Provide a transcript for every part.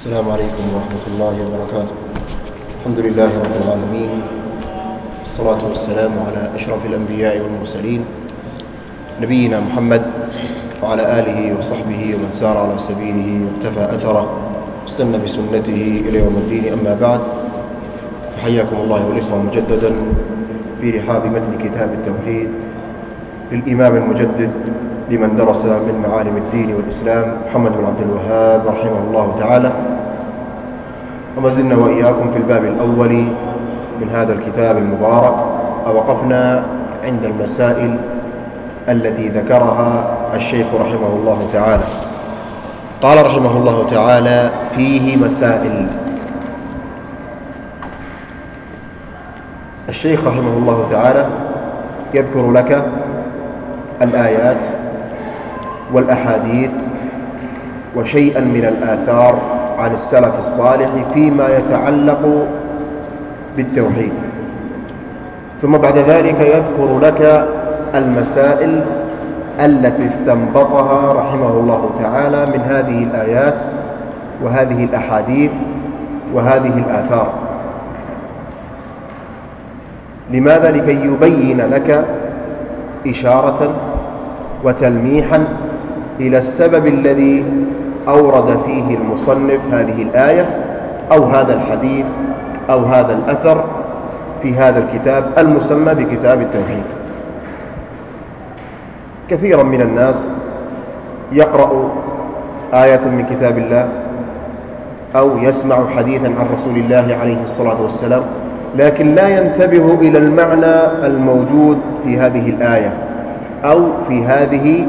السلام عليكم ورحمة الله وبركاته. الحمد لله رب العالمين، والصلاة والسلام على أشرف الأنبياء والمرسلين نبينا محمد وعلى آله وصحبه ومن سار على سبيله واقتفى أثره واستنى بسنته إلى يوم الدين. أما بعد، فحياكم الله والإخوة مجددا في رحاب متن كتاب التوحيد للإمام المجدد لمن درس من معالم الدين والإسلام محمد بن عبد الوهاب رحمه الله تعالى. وما زلنا وإياكم في الباب الأول من هذا الكتاب المبارك، ووقفنا عند المسائل التي ذكرها الشيخ رحمه الله تعالى. قال رحمه الله تعالى: فيه مسائل. الشيخ رحمه الله تعالى يذكر لك الآيات والأحاديث وشيئا من الآثار عن السلف الصالح فيما يتعلق بالتوحيد، ثم بعد ذلك يذكر لك المسائل التي استنبطها رحمه الله تعالى من هذه الآيات وهذه الأحاديث وهذه الآثار. لماذا؟ لكي يبين لك إشارة وتلميحا إلى السبب الذي أورد فيه المصنف هذه الآية أو هذا الحديث أو هذا الأثر في هذا الكتاب المسمى بكتاب التوحيد. كثيرا من الناس يقرأ آية من كتاب الله أو يسمع حديثا عن رسول الله عليه الصلاة والسلام، لكن لا ينتبه إلى المعنى الموجود في هذه الآية أو في هذه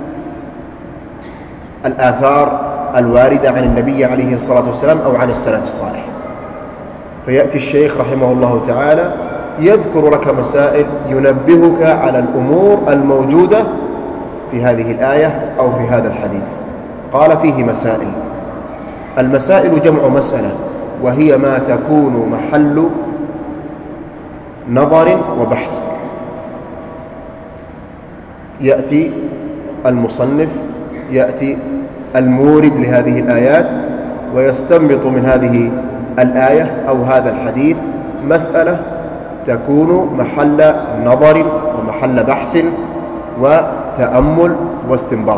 الآثار الواردة عن النبي عليه الصلاة والسلام أو عن السلف الصالح. فيأتي الشيخ رحمه الله تعالى يذكر لك مسائل ينبهك على الأمور الموجودة في هذه الآية أو في هذا الحديث. قال: فيه مسائل. المسائل جمع مسألة، وهي ما تكون محل نظر وبحث. يأتي المصنف، يأتي المورد لهذه الآيات ويستنبط من هذه الآية أو هذا الحديث مسألة تكون محل نظر ومحل بحث وتأمل واستنباط.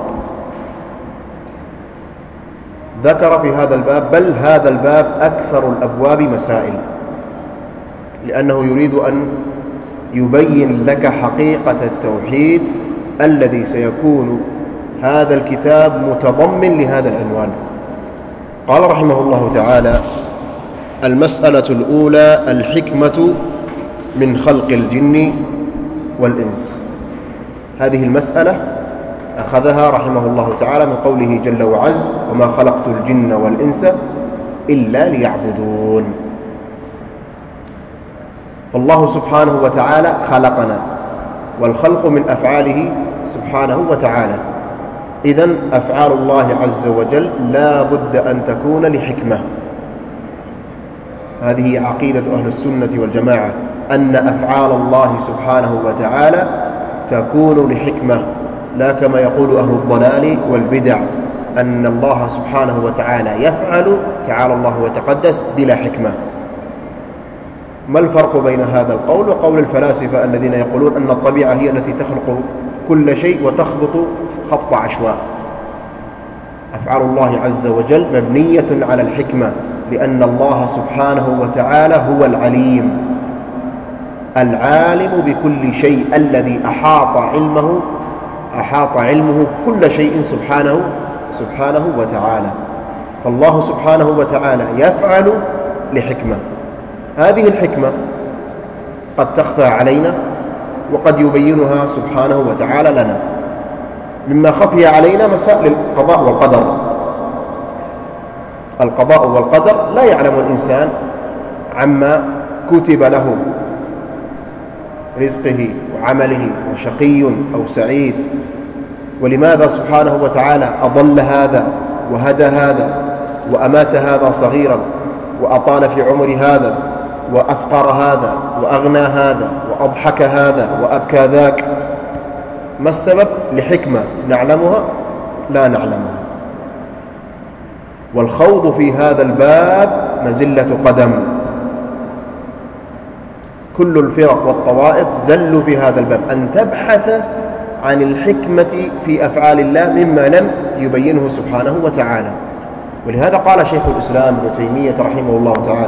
ذكر في هذا الباب، بل هذا الباب أكثر الأبواب مسائل، لأنه يريد أن يبين لك حقيقة التوحيد الذي سيكون هذا الكتاب متضمن لهذا العنوان. قال رحمه الله تعالى: المسألة الأولى: الحكمة من خلق الجن والإنس. هذه المسألة أخذها رحمه الله تعالى من قوله جل وعز: وما خلقت الجن والإنس إلا ليعبدون. فالله سبحانه وتعالى خلقنا، والخلق من أفعاله سبحانه وتعالى. إذن أفعال الله عز وجل لا بد أن تكون لحكمة. هذه عقيدة أهل السنة والجماعة، أن أفعال الله سبحانه وتعالى تكون لحكمة، لا كما يقول أهل الضلال والبدع أن الله سبحانه وتعالى يفعل تعالى الله وتقدس بلا حكمة. ما الفرق بين هذا القول وقول الفلاسفة الذين يقولون أن الطبيعة هي التي تخلق كل شيء وتخبط خبط عشواء؟ أفعال الله عز وجل مبنية على الحكمة، لأن الله سبحانه وتعالى هو العليم العالم بكل شيء، الذي أحاط علمه كل شيء سبحانه وتعالى. فالله سبحانه وتعالى يفعل لحكمة. هذه الحكمة قد تخفى علينا وقد يبينها سبحانه وتعالى لنا. مما خفي علينا مسائل القضاء والقدر. القضاء والقدر لا يعلم الإنسان عما كتب له، رزقه وعمله، وشقي أو سعيد. ولماذا سبحانه وتعالى أضل هذا وهدى هذا وأمات هذا صغيرا وأطال في عمر هذا وأفقر هذا وأغنى هذا وأضحك هذا وأبكى ذاك؟ ما السبب؟ لحكمة نعلمها؟ لا نعلمها. والخوض في هذا الباب مزلة قدم. كل الفرق والطوائف زلوا في هذا الباب، أن تبحث عن الحكمة في أفعال الله مما لم يبينه سبحانه وتعالى. ولهذا قال شيخ الإسلام ابن تيمية رحمه الله تعالى: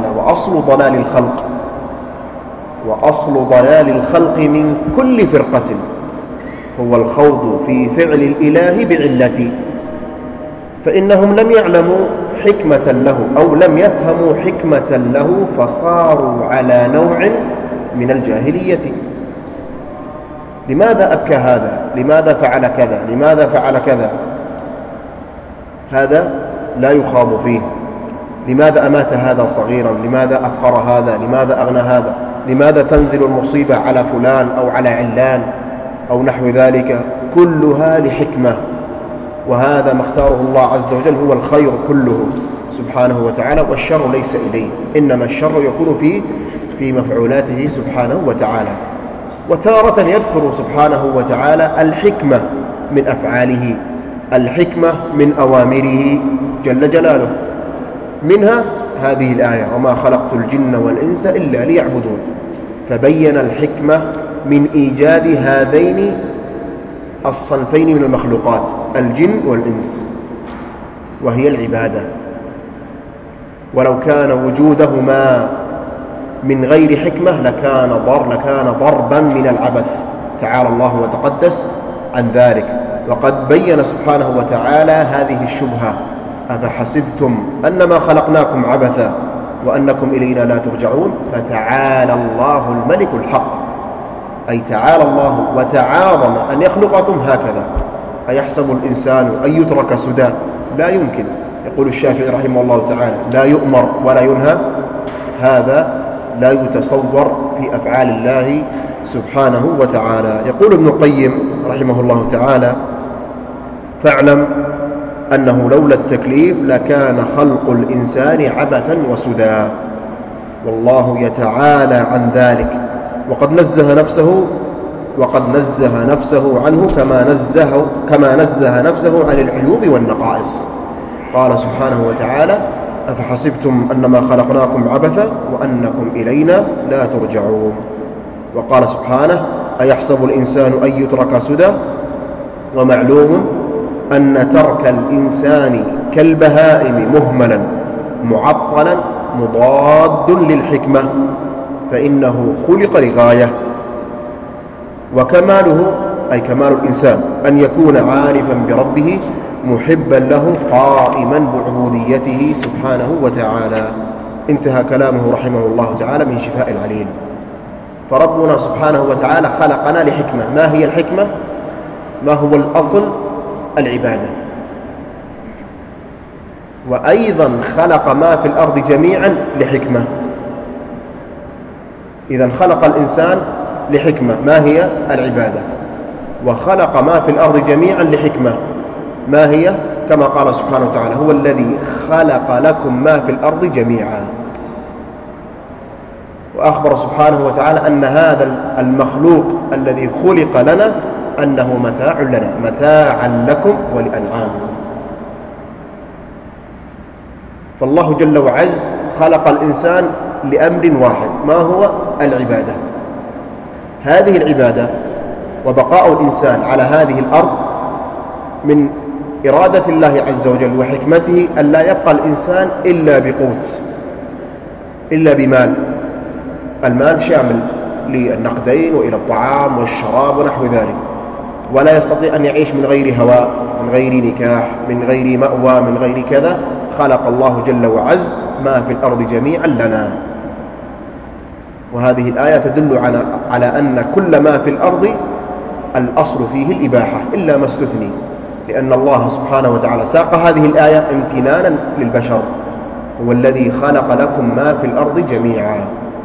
وأصل ضلال الخلق من كل فرقة هو الخوض في فعل الإله بعلة، فإنهم لم يعلموا حكمة له أو لم يفهموا حكمة له، فصاروا على نوع من الجاهلية. لماذا أبكى هذا؟ لماذا فعل كذا؟ لماذا فعل كذا؟ هذا لا يخاض فيه. لماذا أمات هذا صغيرا؟ لماذا أفقر هذا؟ لماذا أغنى هذا؟ لماذا تنزل المصيبة على فلان أو على علان أو نحو ذلك؟ كلها لحكمة، وهذا ما اختاره الله عز وجل هو الخير كله سبحانه وتعالى، والشر ليس إليه، إنما الشر يكون في مفعولاته سبحانه وتعالى. وتارة يذكر سبحانه وتعالى الحكمة من أفعاله، الحكمة من أوامره جل جلاله، منها هذه الآية: وما خلقت الجن والإنس إلا ليعبدون. فبين الحكمة من إيجاد هذين الصنفين من المخلوقات، الجن والإنس، وهي العبادة. ولو كان وجودهما من غير حكمة لكان ضربا من العبث، تعالى الله وتقدس عن ذلك. وقد بين سبحانه وتعالى هذه الشبهة: أفحسبتم أنما خلقناكم عبثا وأنكم إلينا لا ترجعون، فتعالى الله الملك الحق. أي تعالى الله وتعاظم أن يخلقكم هكذا. أيحسب الإنسان أن يترك سدى؟ لا يمكن. يقول الشافعي رحمه الله تعالى: لا يؤمر ولا ينهى. هذا لا يتصور في أفعال الله سبحانه وتعالى. يقول ابن القيم رحمه الله تعالى: فاعلم أنه لولا التكليف لكان خلق الإنسان عبثا وسدى، والله يتعالى عن ذلك، وقد نزه نفسه عنه كما نزه نفسه عن العيوب والنقائص. قال سبحانه وتعالى: أفحسبتم أنما خلقناكم عبثا وأنكم إلينا لا ترجعون. وقال سبحانه: أيحسب الإنسان أن يترك سدى. ومعلوم أن ترك الإنسان كالبهائم مهملا معطلا مضاد للحكمة، فإنه خلق لغاية. وكماله أي كمال الإنسان أن يكون عارفا بربه محبا له قائما بعبوديته سبحانه وتعالى. انتهى كلامه رحمه الله تعالى من شفاء العليل. فربنا سبحانه وتعالى خلقنا لحكمة. ما هي الحكمة؟ ما هو الأصل؟ العبادة. وأيضا خلق ما في الأرض جميعا لحكمة. إذا خلق الإنسان لحكمة، ما هي؟ العبادة. وخلق ما في الأرض جميعا لحكمة، ما هي؟ كما قال سبحانه وتعالى: هو الذي خلق لكم ما في الأرض جميعا. وأخبر سبحانه وتعالى أن هذا المخلوق الذي خلق لنا أنه متاع لنا، متاعا لكم ولأنعامكم. فالله جل وعز خلق الإنسان لأمر واحد، ما هو؟ العبادة. هذه العبادة وبقاء الإنسان على هذه الأرض من إرادة الله عز وجل وحكمته أن لا يبقى الإنسان إلا بقوت، إلا بمال. المال شامل للنقدين وإلى الطعام والشراب ونحو ذلك، ولا يستطيع أن يعيش من غير هواء، من غير نكاح، من غير مأوى، من غير كذا. خلق الله جل وعز ما في الأرض جميعا لنا. وهذه الآية تدل على أن كل ما في الأرض الأصل فيه الإباحة إلا ما استثني، لأن الله سبحانه وتعالى ساق هذه الآية امتنانا للبشر. هو الذي خلق لكم ما في الأرض جميعا،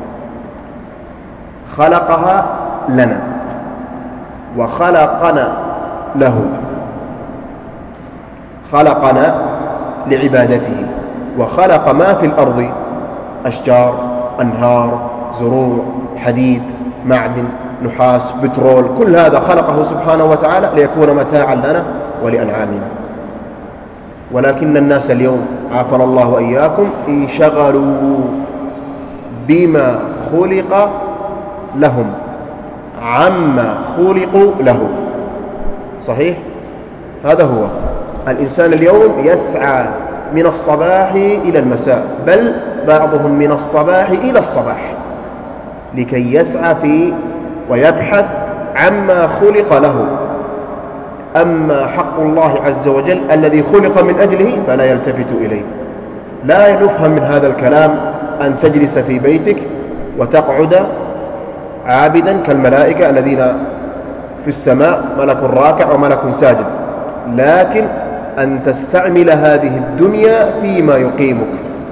خلقها لنا وخلقنا له، خلقنا لعبادته، وخلق ما في الأرض: أشجار، أنهار، زروع، حديد، معدن، نحاس، بترول. كل هذا خلقه سبحانه وتعالى ليكون متاعا لنا ولأنعامنا. ولكن الناس اليوم عافنا الله وإياكم انشغلوا بما خلق لهم عما خلقوا له. صحيح؟ هذا هو الإنسان اليوم يسعى من الصباح إلى المساء، بل بعضهم من الصباح إلى الصباح لكي يسعى في ويبحث عما خلق له. أما حق الله عز وجل الذي خلق من أجله فلا يلتفت إليه. لا يفهم من هذا الكلام أن تجلس في بيتك وتقعد عابدا كالملائكة الذين في السماء، ملك راكع وملك ساجد، لكن أن تستعمل هذه الدنيا فيما يقيمك،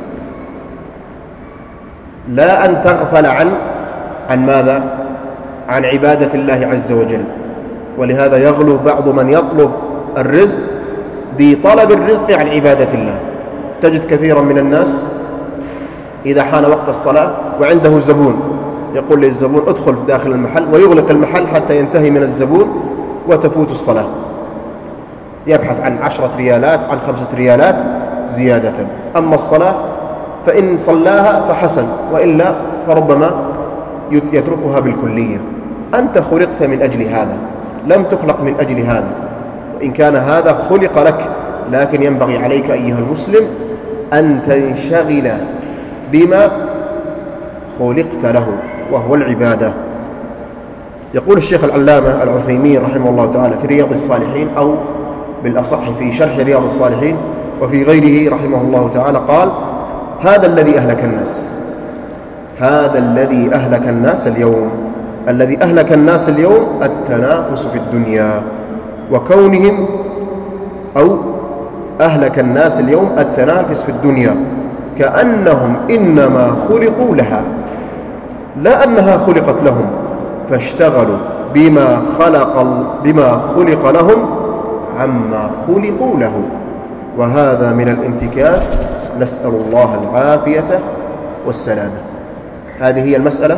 لا أن تغفل عن ماذا؟ عن عبادة الله عز وجل. ولهذا يغلو بعض من يطلب الرزق بطلب الرزق عن عبادة الله. تجد كثيرا من الناس إذا حان وقت الصلاة وعنده زبون يقول للزبون ادخل داخل المحل، ويغلق المحل حتى ينتهي من الزبون وتفوت الصلاة. يبحث عن 10 ريالات عن 5 ريالات زيادة. أما الصلاة فإن صلاها فحسن، وإلا فربما يتركها بالكلية. أنت خلقت من أجل هذا، لم تخلق من أجل هذا، وإن كان هذا خلق لك، لكن ينبغي عليك أيها المسلم أن تنشغل بما خلقت له وهو العبادة. يقول الشيخ العلامة العثيمين رحمه الله تعالى في رياض الصالحين، أو بالأصح في شرح رياض الصالحين وفي غيره رحمه الله تعالى، قال: هذا الذي أهلك الناس، هذا الذي أهلك الناس اليوم، الذي أهلك الناس اليوم التنافس في الدنيا، وكونهم أو أهلك الناس اليوم التنافس في الدنيا كأنهم إنما خلقوا لها، لا أنها خلقت لهم، فاشتغلوا بما خلق لهم عما خلقوا له، وهذا من الانتكاس، نسأل الله العافية والسلامة. هذه هي المسألة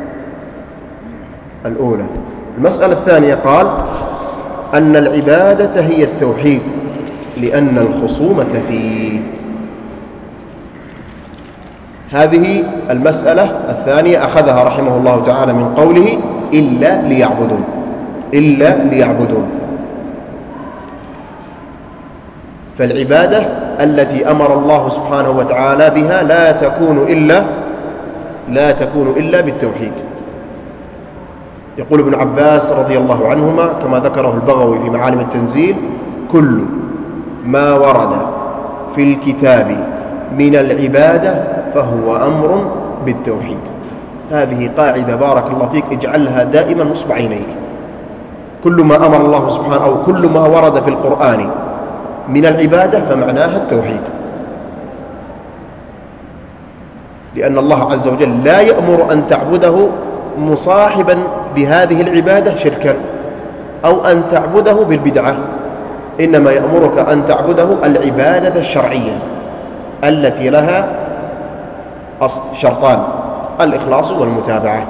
الأولى. المسألة الثانية قال أن العبادة هي التوحيد لأن الخصومة فيه. هذه المسألة الثانية أخذها رحمه الله تعالى من قوله إلا ليعبدون، إلا ليعبدون. فالعبادة التي أمر الله سبحانه وتعالى بها لا تكون إلا بالتوحيد. يقول ابن عباس رضي الله عنهما كما ذكره البغوي في معالم التنزيل: كل ما ورد في الكتاب من العبادة فهو أمر بالتوحيد. هذه قاعدة بارك الله فيك اجعلها دائما نصب عينيك. كل ما أمر الله سبحانه أو كل ما ورد في القرآن من العبادة فمعناها التوحيد، لأن الله عز وجل لا يأمر أن تعبده مصاحبا بهذه العبادة شركا أو أن تعبده بالبدعة، إنما يأمرك أن تعبده العبادة الشرعية التي لها شرطان: الإخلاص والمتابعة.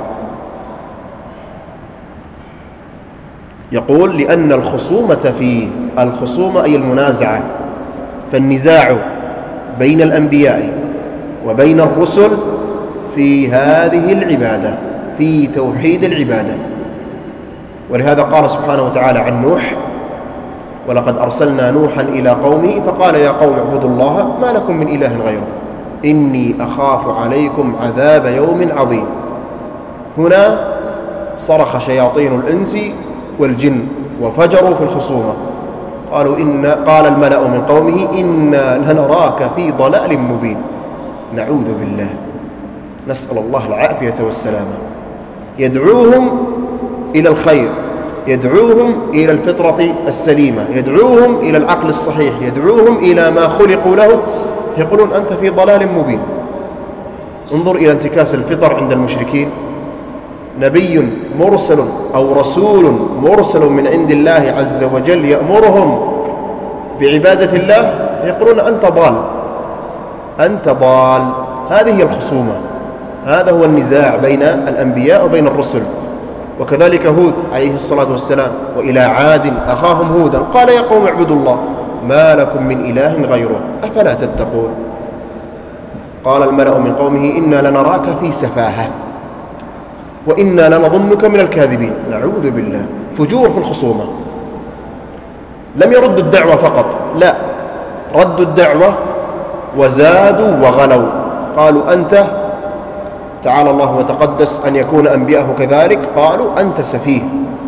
يقول: لأن الخصومة فيه، الخصومة أي المنازعة، فالنزاع بين الأنبياء وبين الرسل في هذه العبادة، في توحيد العبادة. ولهذا قال سبحانه وتعالى عن نوح: ولقد أرسلنا نوحا إلى قومه فقال يا قوم اعبدوا الله ما لكم من إله غيره إني أخاف عليكم عذاب يوم عظيم. هنا صرخ شياطين الإنس والجن وفجروا في الخصومة، قال الملأ من قومه إنا لنراك في ضلال مبين. نعوذ بالله، نسأل الله العافية والسلامة. يدعوهم إلى الخير، يدعوهم إلى الفطرة السليمة، يدعوهم إلى العقل الصحيح، يدعوهم إلى ما خلقوا له، يقولون أنت في ضلال مبين. انظر إلى انتكاس الفطر عند المشركين. نبي مرسل أو رسول مرسل من عند الله عز وجل يأمرهم بعبادة الله، يقولون أنت ضال، أنت ضال. هذه هي الخصومة، هذا هو النزاع بين الأنبياء وبين الرسل. وكذلك هود عليه الصلاة والسلام: وإلى عاد أخاهم هودا قال يا قوم اعبدوا الله ما لكم من إله غيره أفلا تتقون. قال الملأ من قومه إنا لنراك في سفاهة وإنا لنظنك من الكاذبين. نعوذ بالله. فجور في الخصومة. لم يردوا الدعوة فقط، لا، ردوا الدعوة وزادوا وغلوا. قالوا أنت، تعالى الله وتقدس أن يكون أنبياءه كذلك، قالوا أنت سفيه،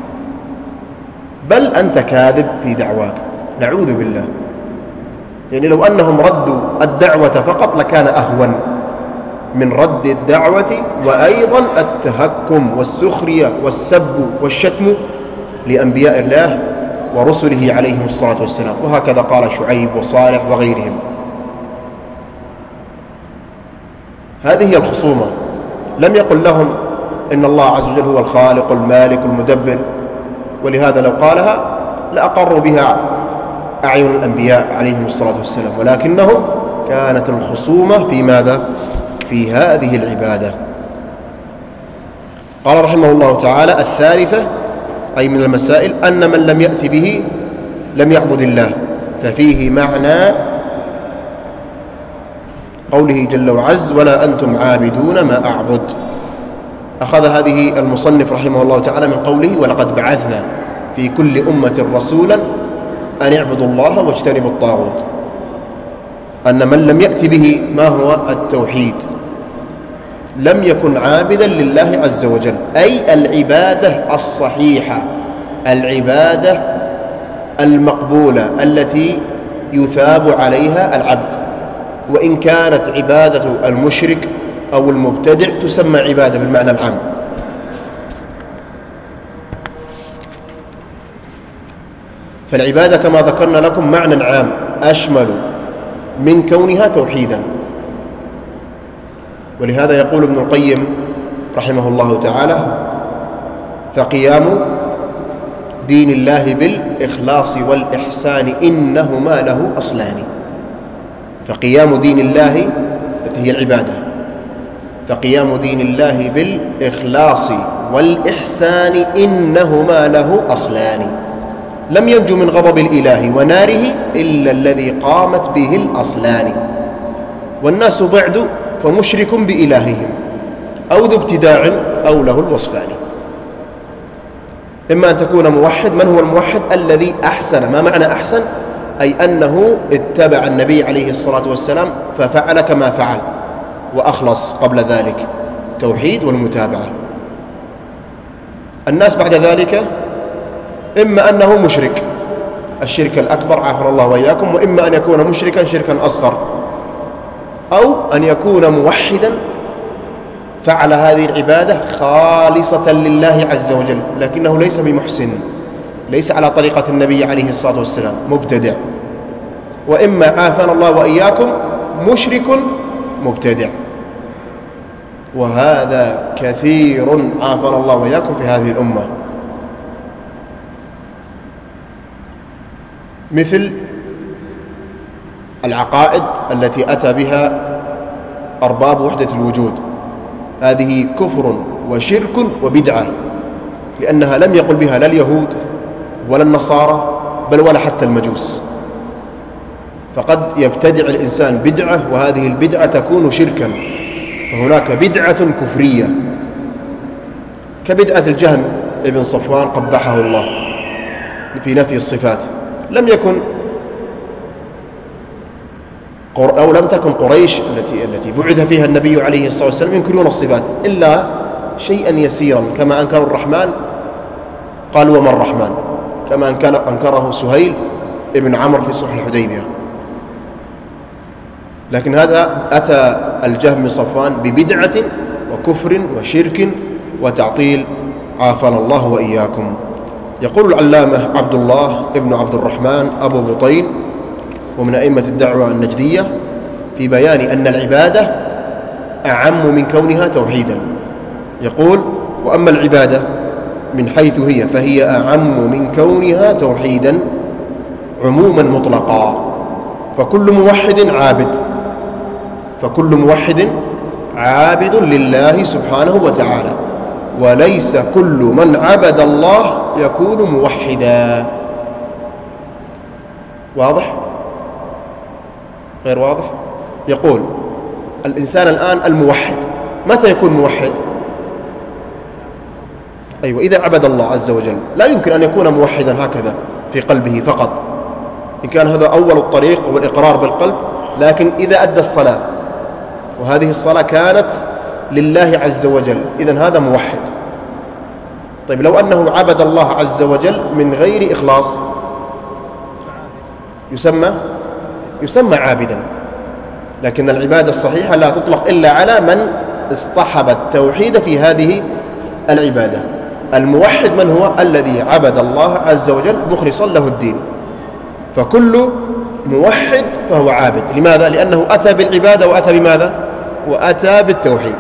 بل أنت كاذب في دعواك. نعوذ بالله. يعني لو أنهم ردوا الدعوة فقط لكان أهون من رد الدعوة وأيضا التهكم والسخرية والسب والشتم لأنبياء الله ورسله عليهم الصلاة والسلام. وهكذا قال شعيب وصالح وغيرهم. هذه هي الخصومة. لم يقل لهم إن الله عز وجل هو الخالق المالك المدبر، ولهذا لو قالها لأقروا بها أعين الأنبياء عليهم الصلاة والسلام، ولكنهم كانت الخصومة في ماذا؟ في هذه العبادة. قال رحمه الله تعالى: الثالثة أي من المسائل أن من لم يأت به لم يعبد الله، ففيه معنى قوله جل وعز: ولا أنتم عابدون ما أعبد. أخذ هذه المصنف رحمه الله تعالى من قوله: ولقد بعثنا في كل أمة رسولا أن اعبدوا الله واجتنبوا الطاغوت. أن من لم يأت به ما هو التوحيد لم يكن عابدا لله عز وجل، أي العبادة الصحيحة، العبادة المقبولة التي يثاب عليها العبد. وإن كانت عبادة المشرك أو المبتدع تسمى عبادة بالمعنى العام. فالعبادة كما ذكرنا لكم معنى عام أشمل من كونها توحيدا. ولهذا يقول ابن القيم رحمه الله تعالى: فقيام دين الله بالإخلاص والإحسان إنهما له أصلان. فقيام دين الله التي هي العبادة، فقيام دين الله بالإخلاص والإحسان إنهما له أصلان. لم ينجو من غضب الإله وناره إلا الذي قامت به الأصلان. والناس بعد فمشرك بإلههم أو ذو ابتداع أو له الوصفان. إما أن تكون موحد. من هو الموحد؟ الذي أحسن. ما معنى أحسن؟ أي أنه اتبع النبي عليه الصلاة والسلام ففعل كما فعل وأخلص قبل ذلك، توحيد والمتابعة. الناس بعد ذلك إما أنه مشرك، الشرك الأكبر عافر الله وإياكم، وإما أن يكون مشركا شركا أصغر، أو أن يكون موحدا فعل هذه العبادة خالصة لله عز وجل لكنه ليس بمحسن، ليس على طريقة النبي عليه الصلاة والسلام، مبتدع. وإما عافانا الله وإياكم مشرك مبتدع، وهذا كثير عافانا الله وإياكم في هذه الأمة. مثل العقائد التي أتى بها أرباب وحدة الوجود، هذه كفر وشرك وبدعة، لأنها لم يقل بها لا اليهود ولا النصارى بل ولا حتى المجوس. فقد يبتدع الإنسان بدعة وهذه البدعة تكون شركا، فهناك بدعة كفرية كبدعة الجهم ابن صفوان قبحه الله في نفي الصفات. لم تكن قريش التي بعث فيها النبي عليه الصلاة والسلام ينكرون الصفات إلا شيئا يسيرا، كما أنكروا الرحمن قالوا وما الرحمن، كما أنكره سهيل ابن عمرو في صلح الحديبية. لكن هذا أتى الجهم بن صفوان ببدعة وكفر وشرك وتعطيل عافانا الله وإياكم. يقول العلامة عبد الله ابن عبد الرحمن أبو بطين ومن أئمة الدعوة النجدية في بيان أن العبادة أعم من كونها توحيدا، يقول: وأما العبادة من حيث هي فهي أعم من كونها توحيدا عموما مطلقا، فكل موحد عابد لله سبحانه وتعالى، وليس كل من عبد الله يكون موحدا. واضح؟ غير واضح؟ يقول الإنسان الآن الموحد متى يكون موحد؟ أيوة، إذا عبد الله عز وجل. لا يمكن أن يكون موحدا هكذا في قلبه فقط، إن كان هذا أول الطريق والإقرار بالقلب، لكن إذا أدى الصلاة وهذه الصلاة كانت لله عز وجل، إذن هذا موحد. طيب لو أنه عبد الله عز وجل من غير إخلاص يسمى عابدا، لكن العبادة الصحيحة لا تطلق إلا على من اصطحب التوحيد في هذه العبادة. الموحد من هو؟ الذي عبد الله عز وجل مخلصا له الدين، فكل موحد فهو عابد. لماذا؟ لأنه أتى بالعبادة وأتى بماذا؟ وأتى بالتوحيد.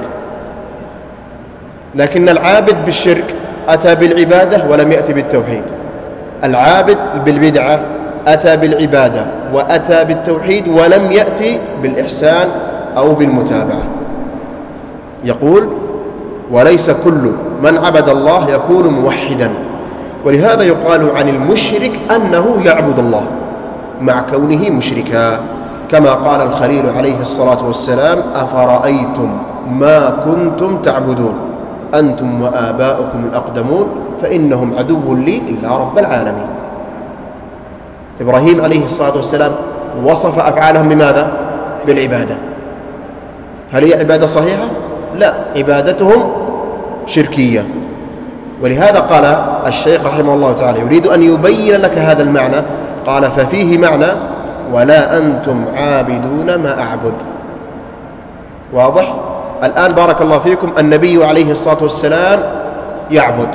لكن العابد بالشرك أتى بالعبادة ولم يأتي بالتوحيد. العابد بالبدعة أتى بالعبادة وأتى بالتوحيد ولم يأتي بالإحسان أو بالمتابعة. يقول وليس كل من عبد الله يكون موحدا، ولهذا يقال عن المشرك أنه يعبد الله مع كونه مشركا، كما قال الخليل عليه الصلاة والسلام أفرأيتم ما كنتم تعبدون أنتم وآباؤكم الأقدمون فإنهم عدو لي إلا رب العالمين. إبراهيم عليه الصلاة والسلام وصف أفعالهم بماذا؟ بالعبادة. هل هي عبادة صحيحة؟ لا، عبادتهم شركية. ولهذا قال الشيخ رحمه الله تعالى يريد أن يبين لك هذا المعنى، قال ففيه معنى ولا أنتم عابدون ما أعبد. واضح؟ الآن بارك الله فيكم النبي عليه الصلاة والسلام يعبد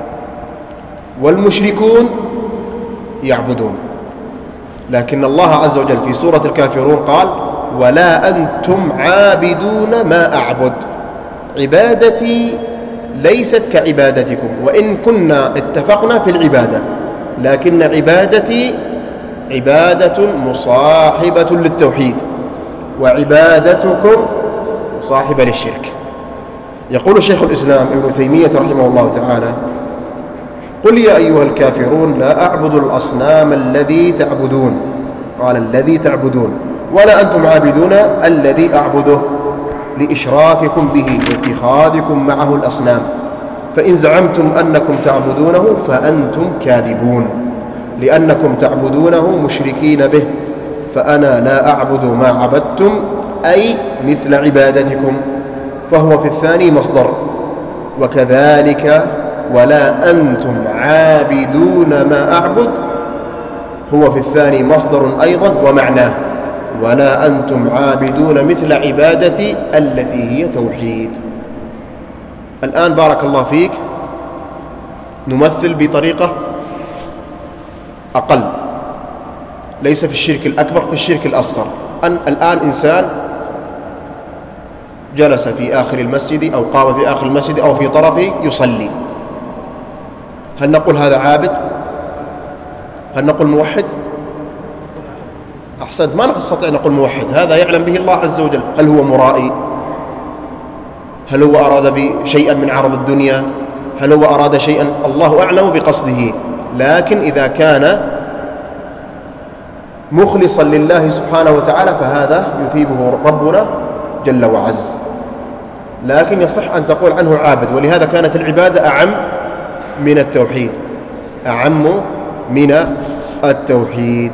والمشركون يعبدون، لكن الله عز وجل في سورة الكافرون قال ولا أنتم عابدون ما أعبد. عبادتي ليست كعبادتكم، وإن كنا اتفقنا في العبادة، لكن عبادتي عبادة مصاحبة للتوحيد وعبادتكم مصاحبة للشرك. يقول شيخ الإسلام ابن تيمية رحمه الله تعالى قل يا أيها الكافرون لا أعبد الأصنام الذي تعبدون، قال الذي تعبدون، ولا أنتم عابدون الذي أعبده لإشراككم به واتخاذكم معه الأصنام، فإن زعمتم أنكم تعبدونه فأنتم كاذبون، لأنكم تعبدونه مشركين به، فأنا لا أعبد ما عبدتم أي مثل عبادتكم، فهو في الثاني مصدر. وكذلك ولا أنتم عابدون ما أعبد هو في الثاني مصدر أيضا ومعناه ولا أنتم عابدون مثل عبادتي التي هي توحيد. الآن بارك الله فيك نمثل بطريقة أقل، ليس في الشرك الأكبر، في الشرك الأصغر. الآن إنسان جلس في آخر المسجد أو قام في آخر المسجد أو في طرفه يصلي، هل نقول هذا عابد؟ هل نقول موحد؟ أحسنت، ما نستطيع نقول موحد، هذا يعلم به الله عز وجل. هل هو مرائي؟ هل هو أراد بشيئا من عرض الدنيا؟ هل هو أراد شيئا؟ الله أعلم بقصده. لكن إذا كان مخلصا لله سبحانه وتعالى فهذا يثيبه ربنا جل وعز. لكن يصح أن تقول عنه عابد، ولهذا كانت العبادة أعم من التوحيد، أعم من التوحيد.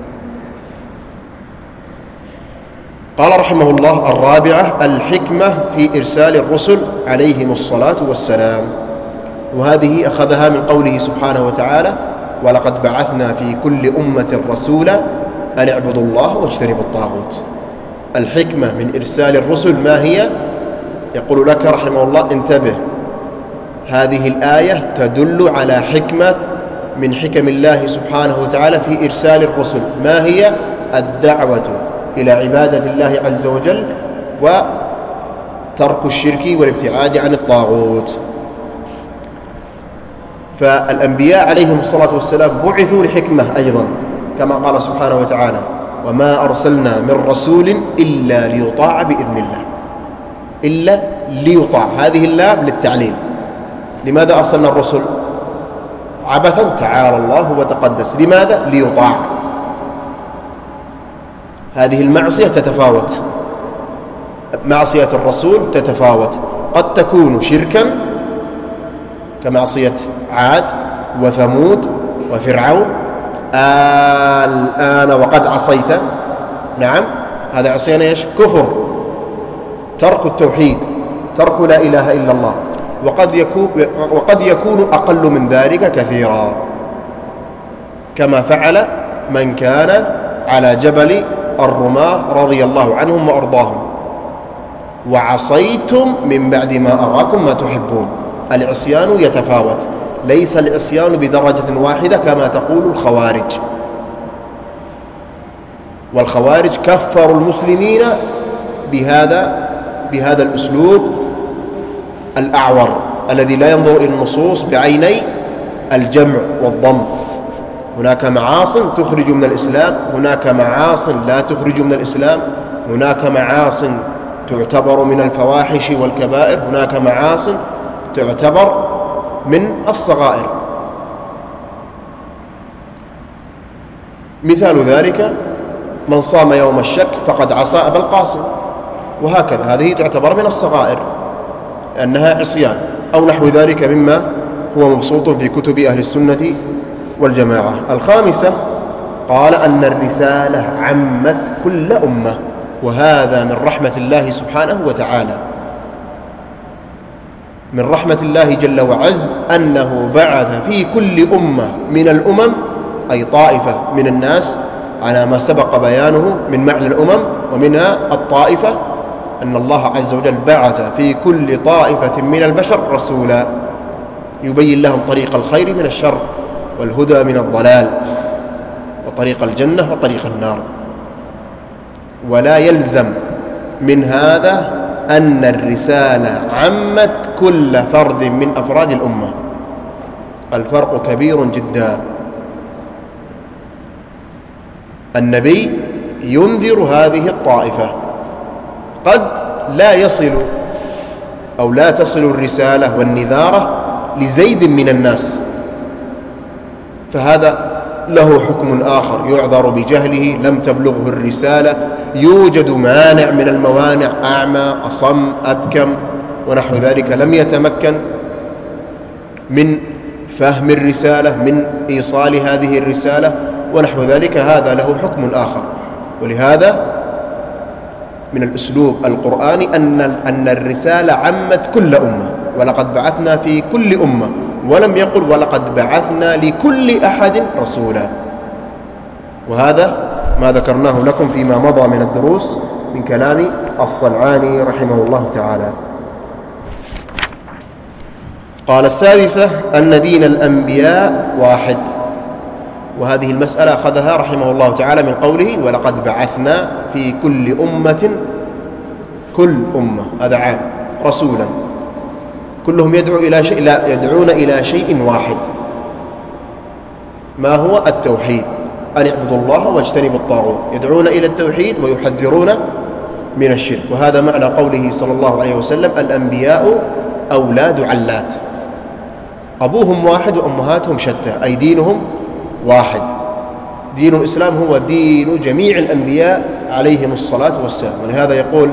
قال رحمه الله الرابعة الحكمة في إرسال الرسل عليهم الصلاة والسلام، وهذه أخذها من قوله سبحانه وتعالى ولقد بعثنا في كل أمة رسولا أن اعبدوا الله واجتنبوا الطاغوت. الحكمة من إرسال الرسل ما هي؟ يقول لك رحمه الله انتبه، هذه الآية تدل على حكمة من حكم الله سبحانه وتعالى في إرسال الرسل. ما هي؟ الدعوة إلى عبادة الله عز وجل وترك الشرك والابتعاد عن الطاغوت. فالأنبياء عليهم الصلاة والسلام بعثوا لحكمة أيضا، كما قال سبحانه وتعالى وما أرسلنا من رسول إلا ليطاع بإذن الله. إلا ليطاع، هذه اللام للتعليل. لماذا أرسلنا الرسل؟ عبثا؟ تعالى الله وتقدس. لماذا؟ ليطاع. هذه المعصية تتفاوت، معصية الرسول تتفاوت، قد تكون شركا كمعصية عاد وثمود وفرعون. الآن وقد عصيت، نعم، هذا عصيان إيش؟ كفر، ترك التوحيد، ترك لا إله إلا الله. وقد يكون أقل من ذلك كثيرا، كما فعل من كان على جبل الرماة رضي الله عنهم وأرضاهم: وعصيتم من بعد ما أراكم ما تحبون. العصيان يتفاوت، ليس العصيان بدرجة واحدة كما تقول الخوارج. والخوارج كفروا المسلمين بهذا الأسلوب الأعور الذي لا ينظر إلى النصوص بعيني الجمع والضم. هناك معاصٍ تخرج من الإسلام، هناك معاصٍ لا تخرج من الإسلام، هناك معاصٍ تعتبر من الفواحش والكبائر، هناك معاصٍ تعتبر من الصغائر. مثال ذلك من صام يوم الشك فقد عصى أبا القاسم، وهكذا، هذه تعتبر من الصغائر لأنها عصيان، أو نحو ذلك مما هو مبسوط في كتب أهل السنة والجماعة. الخامسة، قال أن الرسالة عمت كل أمة، وهذا من رحمة الله سبحانه وتعالى، من رحمة الله جل وعز أنه بعث في كل أمة من الأمم، أي طائفة من الناس، على ما سبق بيانه من معنى الأمم، ومنها الطائفة، أن الله عز وجل بعث في كل طائفة من البشر رسولا يبين لهم طريق الخير من الشر، والهدى من الضلال، وطريق الجنة وطريق النار. ولا يلزم من هذا أن الرسالة عمت كل فرد من أفراد الأمة، الفرق كبير جدا. النبي ينذر هذه الطائفة، قد لا يصل أو لا تصل الرسالة والنذارة لزيد من الناس، فهذا له حكم آخر، يعذر بجهله، لم تبلغه الرسالة، يوجد مانع من الموانع، أعمى، أصم، أبكم ونحو ذلك، لم يتمكن من فهم الرسالة، من إيصال هذه الرسالة ونحو ذلك، هذا له حكم آخر. ولهذا من الأسلوب القرآني أن الرسالة عمت كل أمة، ولقد بعثنا في كل أمة، ولم يقل ولقد بعثنا لكل أحد رسولا. وهذا ما ذكرناه لكم فيما مضى من الدروس من كلام الصنعاني رحمه الله تعالى. قال السادسة أن دين الأنبياء واحد، وهذه المسألة أخذها رحمه الله تعالى من قوله ولقد بعثنا في كل أمة، كل أمة هذا عام، رسولا، كلهم يدعو إلى شيء، لا، يدعون إلى شيء واحد، ما هو التوحيد، أن اعبدوا الله واجتنبوا الطاغوت، يدعون إلى التوحيد ويحذرون من الشرك. وهذا معنى قوله صلى الله عليه وسلم الأنبياء أولاد علات، أبوهم واحد وأمهاتهم شتى، أي دينهم واحد. دين الإسلام هو دين جميع الأنبياء عليهم الصلاة والسلام. ولهذا يقول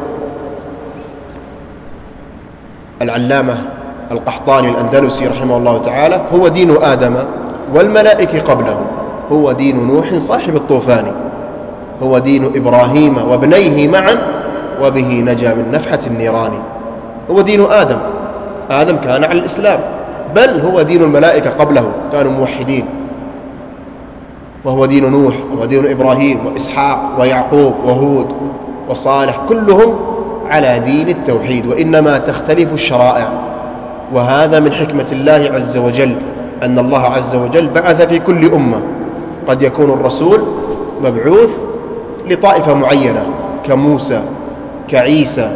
العلامة القحطاني الأندلسي رحمه الله تعالى هو دين آدم والملائكة قبله، هو دين نوح صاحب الطوفان، هو دين إبراهيم وابنيه معا وبه نجا من نفحة النيران. هو دين آدم، آدم كان على الإسلام، بل هو دين الملائكة قبله كانوا موحدين، وهو دين نوح ودين إبراهيم وإسحاق ويعقوب وهود وصالح، كلهم على دين التوحيد، وإنما تختلف الشرائع. وهذا من حكمة الله عز وجل، أن الله عز وجل بعث في كل أمة، قد يكون الرسول مبعوث لطائفة معينة كموسى كعيسى.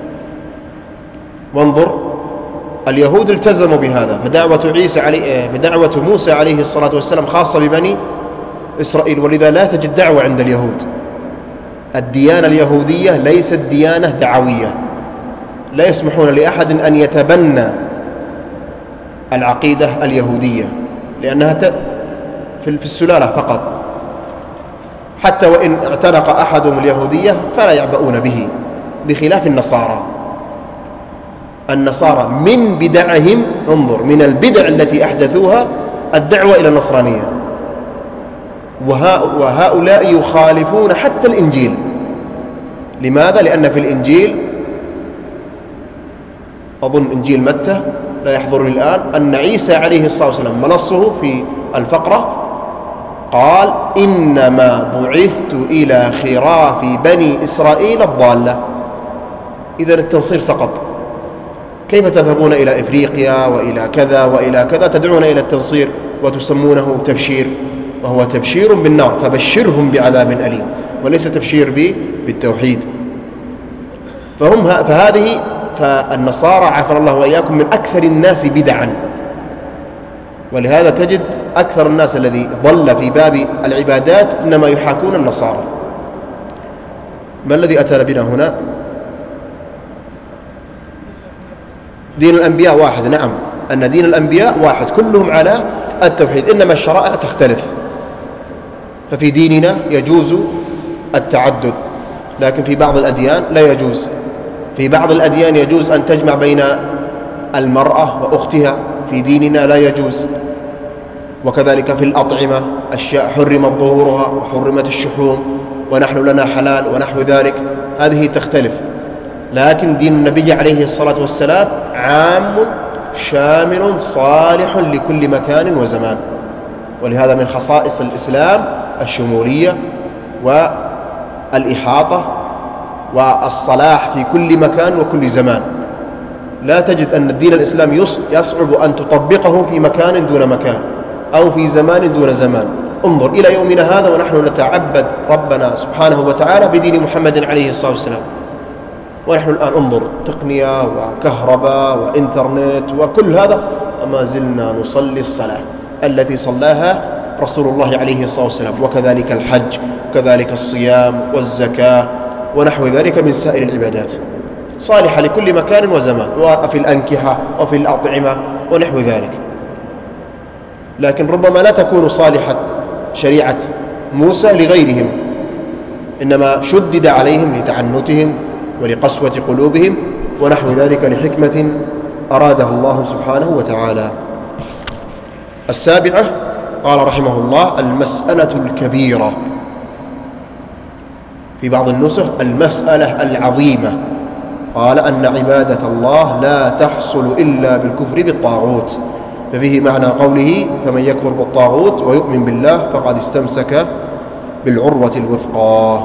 وانظر اليهود التزموا بهذا، فدعوة موسى عليه الصلاة والسلام خاصة ببني إسرائيل، ولذا لا تجد دعوة عند اليهود. الديانة اليهودية ليست ديانة دعوية، لا يسمحون لأحد أن يتبنى العقيدة اليهودية، لأنها في السلالة فقط، حتى وإن اعتنق أحدهم اليهودية فلا يعبؤون به، بخلاف النصارى من بدعهم، انظر، من البدع التي أحدثوها الدعوة إلى النصرانية، وهؤلاء يخالفون حتى الإنجيل. لماذا؟ لأن في الإنجيل، أظن إنجيل متى لا يحضرني الآن، أن عيسى عليه الصلاة والسلام منصه في الفقرة قال: إنما بعثت إلى خراف بني إسرائيل الضالة. إذن التنصير سقط. كيف تذهبون إلى إفريقيا وإلى كذا وإلى كذا تدعون إلى التنصير وتسمونه تبشير، وهو تبشير بالنار، فبشرهم بعذاب أليم، وليس تبشير بالتوحيد. فالنصارى عافانا الله وإياكم من أكثر الناس بدعا، ولهذا تجد أكثر الناس الذي ضل في باب العبادات إنما يحاكون النصارى. ما الذي أتى بنا هنا؟ دين الأنبياء واحد، نعم، أن دين الأنبياء واحد كلهم على التوحيد، إنما الشرائع تختلف. ففي ديننا يجوز التعدد، لكن في بعض الأديان لا يجوز. في بعض الأديان يجوز أن تجمع بين المرأة وأختها، في ديننا لا يجوز. وكذلك في الأطعمة أشياء حرمت ظهورها وحرمت الشحوم ونحن لنا حلال ونحو ذلك، هذه تختلف. لكن دين النبي عليه الصلاة والسلام عام شامل صالح لكل مكان وزمان، ولهذا من خصائص الإسلام الشمولية والإحاطة والصلاح في كل مكان وكل زمان. لا تجد أن الدين الإسلامي يصعب أن تطبقه في مكان دون مكان أو في زمان دون زمان. انظر إلى يومنا هذا ونحن نتعبد ربنا سبحانه وتعالى بدين محمد عليه الصلاة والسلام، ونحن الآن انظر تقنية وكهرباء وإنترنت وكل هذا، وما زلنا نصلي الصلاة التي صلاها رسول الله عليه الصلاة والسلام، وكذلك الحج، وكذلك الصيام والزكاة ونحو ذلك من سائر العبادات، صالحة لكل مكان وزمان، وفي الأنكحة وفي الأطعمة ونحو ذلك. لكن ربما لا تكون صالحة شريعة موسى لغيرهم، إنما شدد عليهم لتعنتهم ولقسوة قلوبهم ونحو ذلك لحكمة أرادها الله سبحانه وتعالى. السابعة قال رحمه الله: المسألة الكبيرة، في بعض النسخ المسألة العظيمة، قال أن عبادة الله لا تحصل إلا بالكفر بالطاغوت، ففيه معنى قوله: فمن يكفر بالطاغوت ويؤمن بالله فقد استمسك بالعروة الوثقى.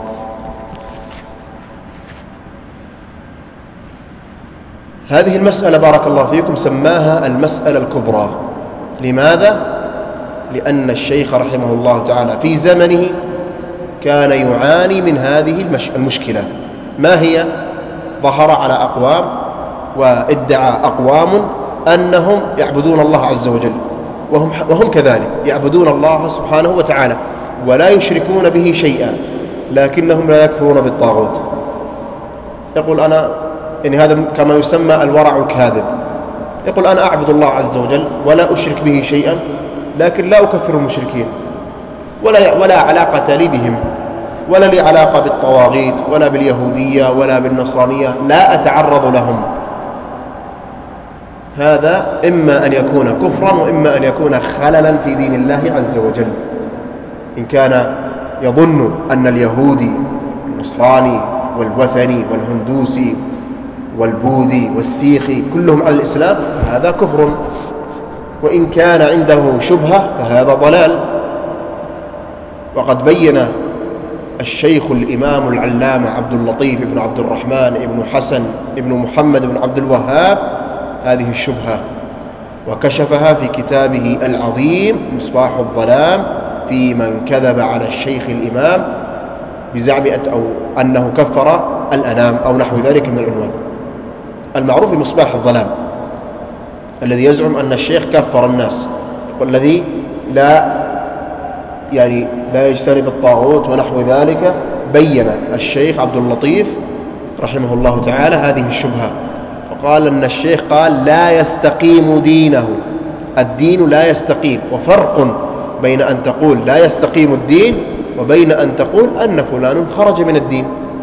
هذه المسألة بارك الله فيكم سماها المسألة الكبرى. لماذا؟ لأن الشيخ رحمه الله تعالى في زمنه كان يعاني من هذه المشكلة. ما هي؟ ظهر على أقوام وادعى أقوام أنهم يعبدون الله عز وجل، وهم كذلك يعبدون الله سبحانه وتعالى ولا يشركون به شيئا، لكنهم لا يكفرون بالطاغوت. يقول أنا، يعني هذا كما يسمى الورع الكاذب، يقول أنا أعبد الله عز وجل ولا أشرك به شيئا، لكن لا أكفر المشركين ولا علاقة لي بهم، ولا لي علاقة بالطواغيت ولا باليهودية ولا بالنصرانية، لا أتعرض لهم. هذا إما أن يكون كفرا وإما أن يكون خللا في دين الله عز وجل. إن كان يظن أن اليهودي والنصراني والوثني والهندوسي والبوذي والسيخي كلهم على الإسلام، هذا كفر. وإن كان عنده شبهة فهذا ضلال. وقد بين الشيخ الإمام العلامة عبد اللطيف بن عبد الرحمن بن حسن بن محمد بن عبد الوهاب هذه الشبهة، وكشفها في كتابه العظيم مصباح الظلام في من كذب على الشيخ الإمام بزعم أو أنه كفر الأنام أو نحو ذلك من العنوان المعروف بمصباح الظلام، الذي يزعم أن الشيخ كفر الناس، والذي لا يجتنب الطاغوت ونحو ذلك. بين الشيخ عبد اللطيف رحمه الله تعالى هذه الشبهة، وقال أن الشيخ قال لا يستقيم دينه، الدين لا يستقيم. وفرق بين أن تقول لا يستقيم الدين وبين أن تقول أن فلان خرج من الدين.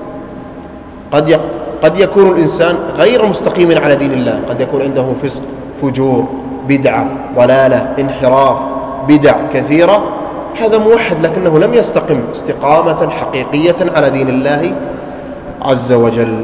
قد يكون الإنسان غير مستقيم على دين الله، قد يكون عنده فسق، فجور، بدعة، ضلالة، انحراف، بدع كثيرة، هذا موحد لكنه لم يستقم استقامة حقيقية على دين الله عز وجل.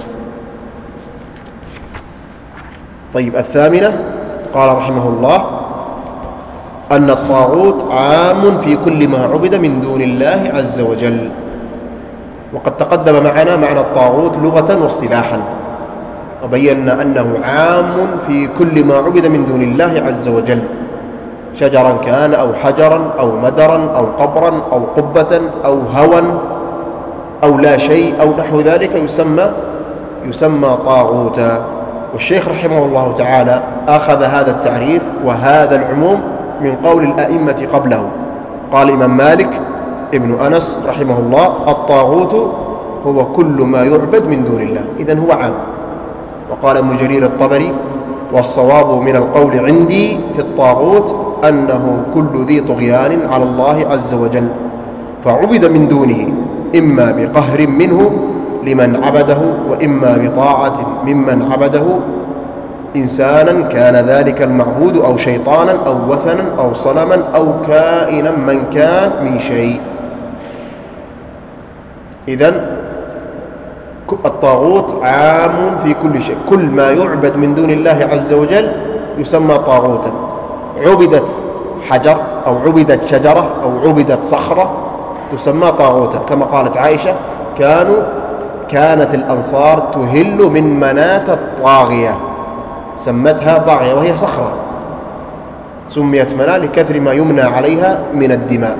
طيب، الثامنة قال رحمه الله أن الطاغوت عام في كل ما عبد من دون الله عز وجل. وقد تقدم معنا معنى الطاغوت لغة واصطلاحا، وبينا أنه عام في كل ما عبد من دون الله عز وجل، شجرا كان أو حجرا أو مدرا أو قبرا أو قبة أو هوى أو لا شيء أو نحو ذلك يسمى طاغوتا. والشيخ رحمه الله تعالى أخذ هذا التعريف وهذا العموم من قول الأئمة قبله. قال الإمام مالك ابن أنس رحمه الله: الطاغوت هو كل ما يعبد من دون الله، إذن هو عام. وقال ابن جرير الطبري: والصواب من القول عندي في الطاغوت أنه كل ذي طغيان على الله عز وجل فعبد من دونه، إما بقهر منه لمن عبده، وإما بطاعة ممن عبده، إنسانا كان ذلك المعبود أو شيطانا أو وثنا أو صنما أو كائنا من كان من شيء. إذن الطاغوت عام في كل شيء، كل ما يعبد من دون الله عز وجل يسمى طاغوتا. عبدت حجر أو عبدت شجرة أو عبدت صخرة تسمى طاغوتا، كما قالت عائشة: كانت الأنصار تهل من مناة الطاغية، سمتها طاغية وهي صخرة، سميت مناة لكثر ما يمنى عليها من الدماء.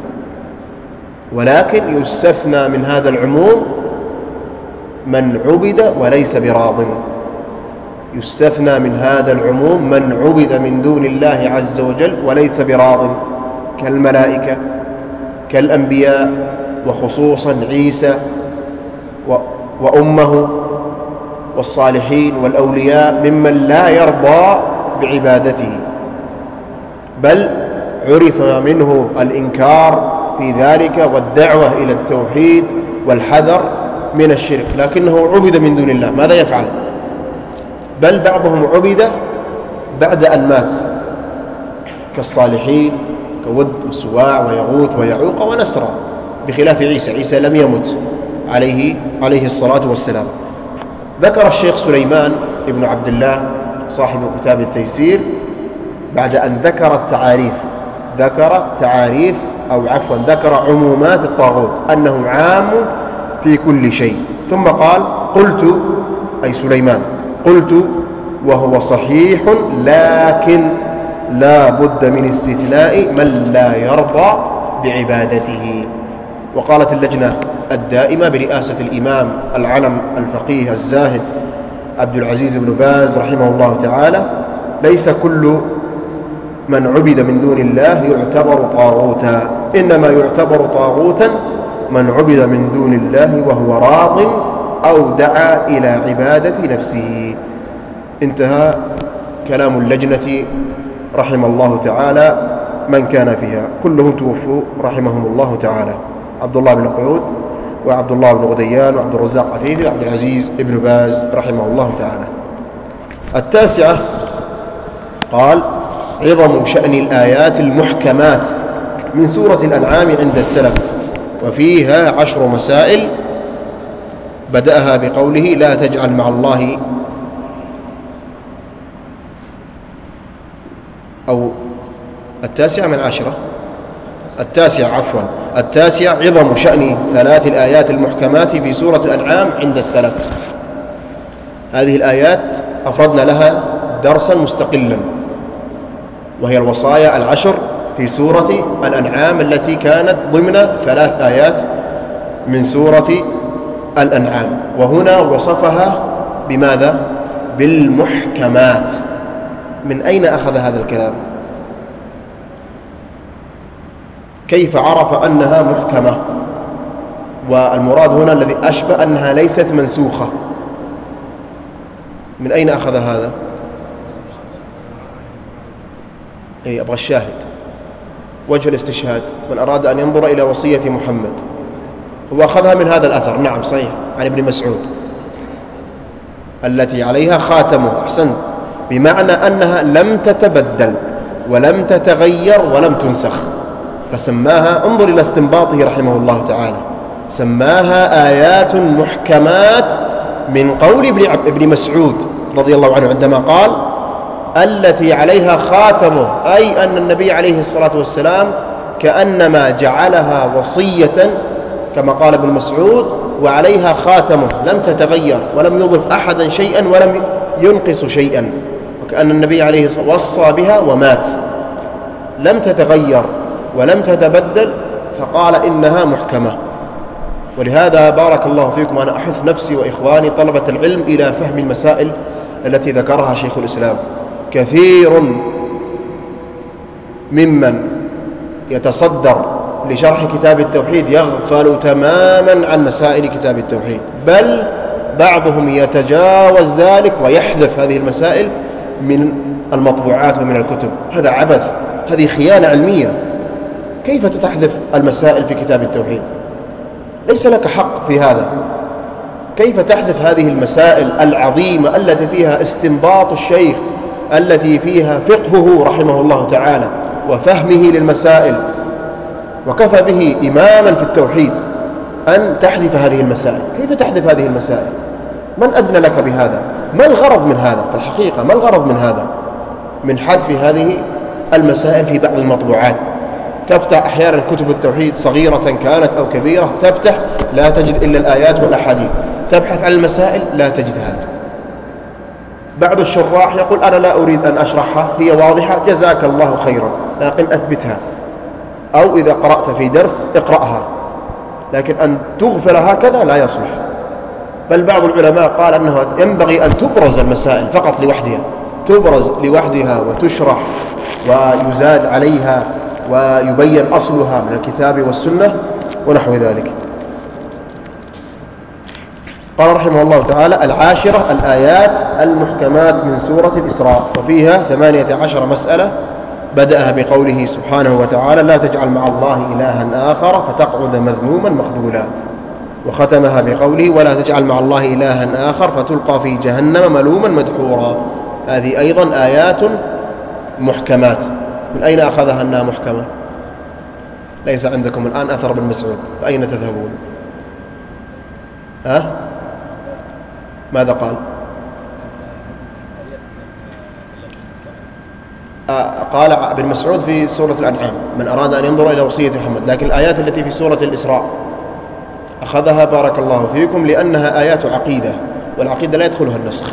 ولكن يستثنى من هذا العموم من عبد وليس براض، يستثنى من هذا العموم من عبد من دون الله عز وجل وليس براض، كالملائكة، كالأنبياء، وخصوصا عيسى وأمه والصالحين والأولياء ممن لا يرضى بعبادته، بل عرف منه الإنكار في ذلك والدعوة إلى التوحيد والحذر من الشرك، لكنه عبد من دون الله. ماذا يفعل؟ بل بعضهم عبد بعد أن مات، كالصالحين كود وسواع ويغوث ويعوق ونسرا، بخلاف عيسى لم يمت عليه الصلاة والسلام. ذكر الشيخ سليمان ابن عبد الله صاحب كتاب التيسير بعد أن ذكر عمومات الطاغوت أنه عام في كل شيء، ثم قال: قلت، أي سليمان، قلت وهو صحيح، لكن لا بد من استثناء من لا يرضى بعبادته. وقالت اللجنة الدائمة برئاسة الإمام العلم الفقيه الزاهد عبد العزيز بن باز رحمه الله تعالى: ليس كل من عبد من دون الله يعتبر طاغوتا، إنما يعتبر طاغوتا من عبد من دون الله وهو راض أو دعا إلى عبادة نفسه. انتهى كلام اللجنة رحم الله تعالى من كان فيها، كلهم توفوا رحمهم الله تعالى: عبد الله بن قعود وعبد الله بن غديان وعبد الرزاق عفيفي وعبد العزيز بن باز رحمه الله تعالى. التاسعة قال: عظم شأن الآيات المحكمات من سورة الأنعام عند السلف، وفيها 10 مسائل، بدأها بقوله: لا تجعل مع الله، أو التاسعة من 10، التاسعة عظم شأن 3 الآيات المحكمات في سورة الأنعام عند السلف. هذه الآيات أفردنا لها درسا مستقلا، وهي الوصايا 10 في سورة الأنعام التي كانت ضمن 3 آيات من سورة الأنعام. وهنا وصفها بماذا؟ بالمحكمات. من أين أخذ هذا الكلام؟ كيف عرف أنها محكمة؟ والمراد هنا الذي أشبه أنها ليست منسوخة. من أين أخذ هذا؟ أبغى الشاهد. وجه الاستشهاد من أراد أن ينظر إلى وصية محمد. هو أخذها من هذا الأثر، نعم صحيح، عن ابن مسعود، التي عليها خاتمه. أحسنت، بمعنى أنها لم تتبدل ولم تتغير ولم تنسخ، فسماها، انظر إلى استنباطه رحمه الله تعالى، سماها آيات محكمات من قول ابن مسعود رضي الله عنه عندما قال التي عليها خاتمه، أي أن النبي عليه الصلاة والسلام كأنما جعلها وصية كما قال ابن مسعود وعليها خاتمه، لم تتغير ولم يضف أحدا شيئا ولم ينقص شيئا، وكأن النبي عليه الصلاة والسلام وصى بها ومات، لم تتغير ولم تتبدل، فقال إنها محكمة. ولهذا بارك الله فيكم، أنا أحث نفسي وإخواني طلبة العلم إلى فهم المسائل التي ذكرها شيخ الإسلام. كثير ممن يتصدر لشرح كتاب التوحيد يغفل تماما عن مسائل كتاب التوحيد، بل بعضهم يتجاوز ذلك ويحذف هذه المسائل من المطبوعات ومن الكتب. هذا عبث، هذه خيانة علمية. كيف تحذف المسائل في كتاب التوحيد؟ ليس لك حق في هذا. كيف تحذف هذه المسائل العظيمة التي فيها استنباط الشيخ، التي فيها فقهه رحمه الله تعالى وفهمه للمسائل، وكفى به إماما في التوحيد أن تحذف هذه المسائل؟ كيف تحذف هذه المسائل؟ من أذن لك بهذا؟ ما الغرض من هذا؟ في الحقيقة ما الغرض من هذا؟ من حذف هذه المسائل في بعض المطبوعات. تفتح أحيانا كتب التوحيد صغيرة كانت أو كبيرة، تفتح لا تجد إلا الآيات والأحاديث، تبحث عن المسائل لا تجدها. بعض الشراح يقول أنا لا أريد أن أشرحها، هي واضحة جزاك الله خيرا، لكن أثبتها، أو إذا قرأت في درس اقرأها، لكن أن تغفل هكذا لا يصلح. بل بعض العلماء قال أنه ينبغي أن تبرز المسائل فقط لوحدها، تبرز لوحدها وتشرح ويزاد عليها ويبين أصلها من الكتاب والسنة ونحو ذلك. قال رحمه الله تعالى: العاشرة الآيات المحكمات من سورة الإسراء، وفيها 18 مسألة، بدأها بقوله سبحانه وتعالى: لا تجعل مع الله إلها آخر فتقعد مذموما مخذولا، وختمها بقوله: ولا تجعل مع الله إلها آخر فتلقى في جهنم ملوما مدحورا. هذه أيضا آيات محكمات. من أين أخذها أنها محكمة؟ ليس عندكم الآن أثر ابن مسعود، فأين تذهبون؟ ماذا قال؟ قال ابن مسعود في سورة الأنعام: من أراد أن ينظر إلى وصية محمد. لكن الآيات التي في سورة الإسراء أخذها بارك الله فيكم لأنها آيات عقيدة، والعقيدة لا يدخلها النسخ،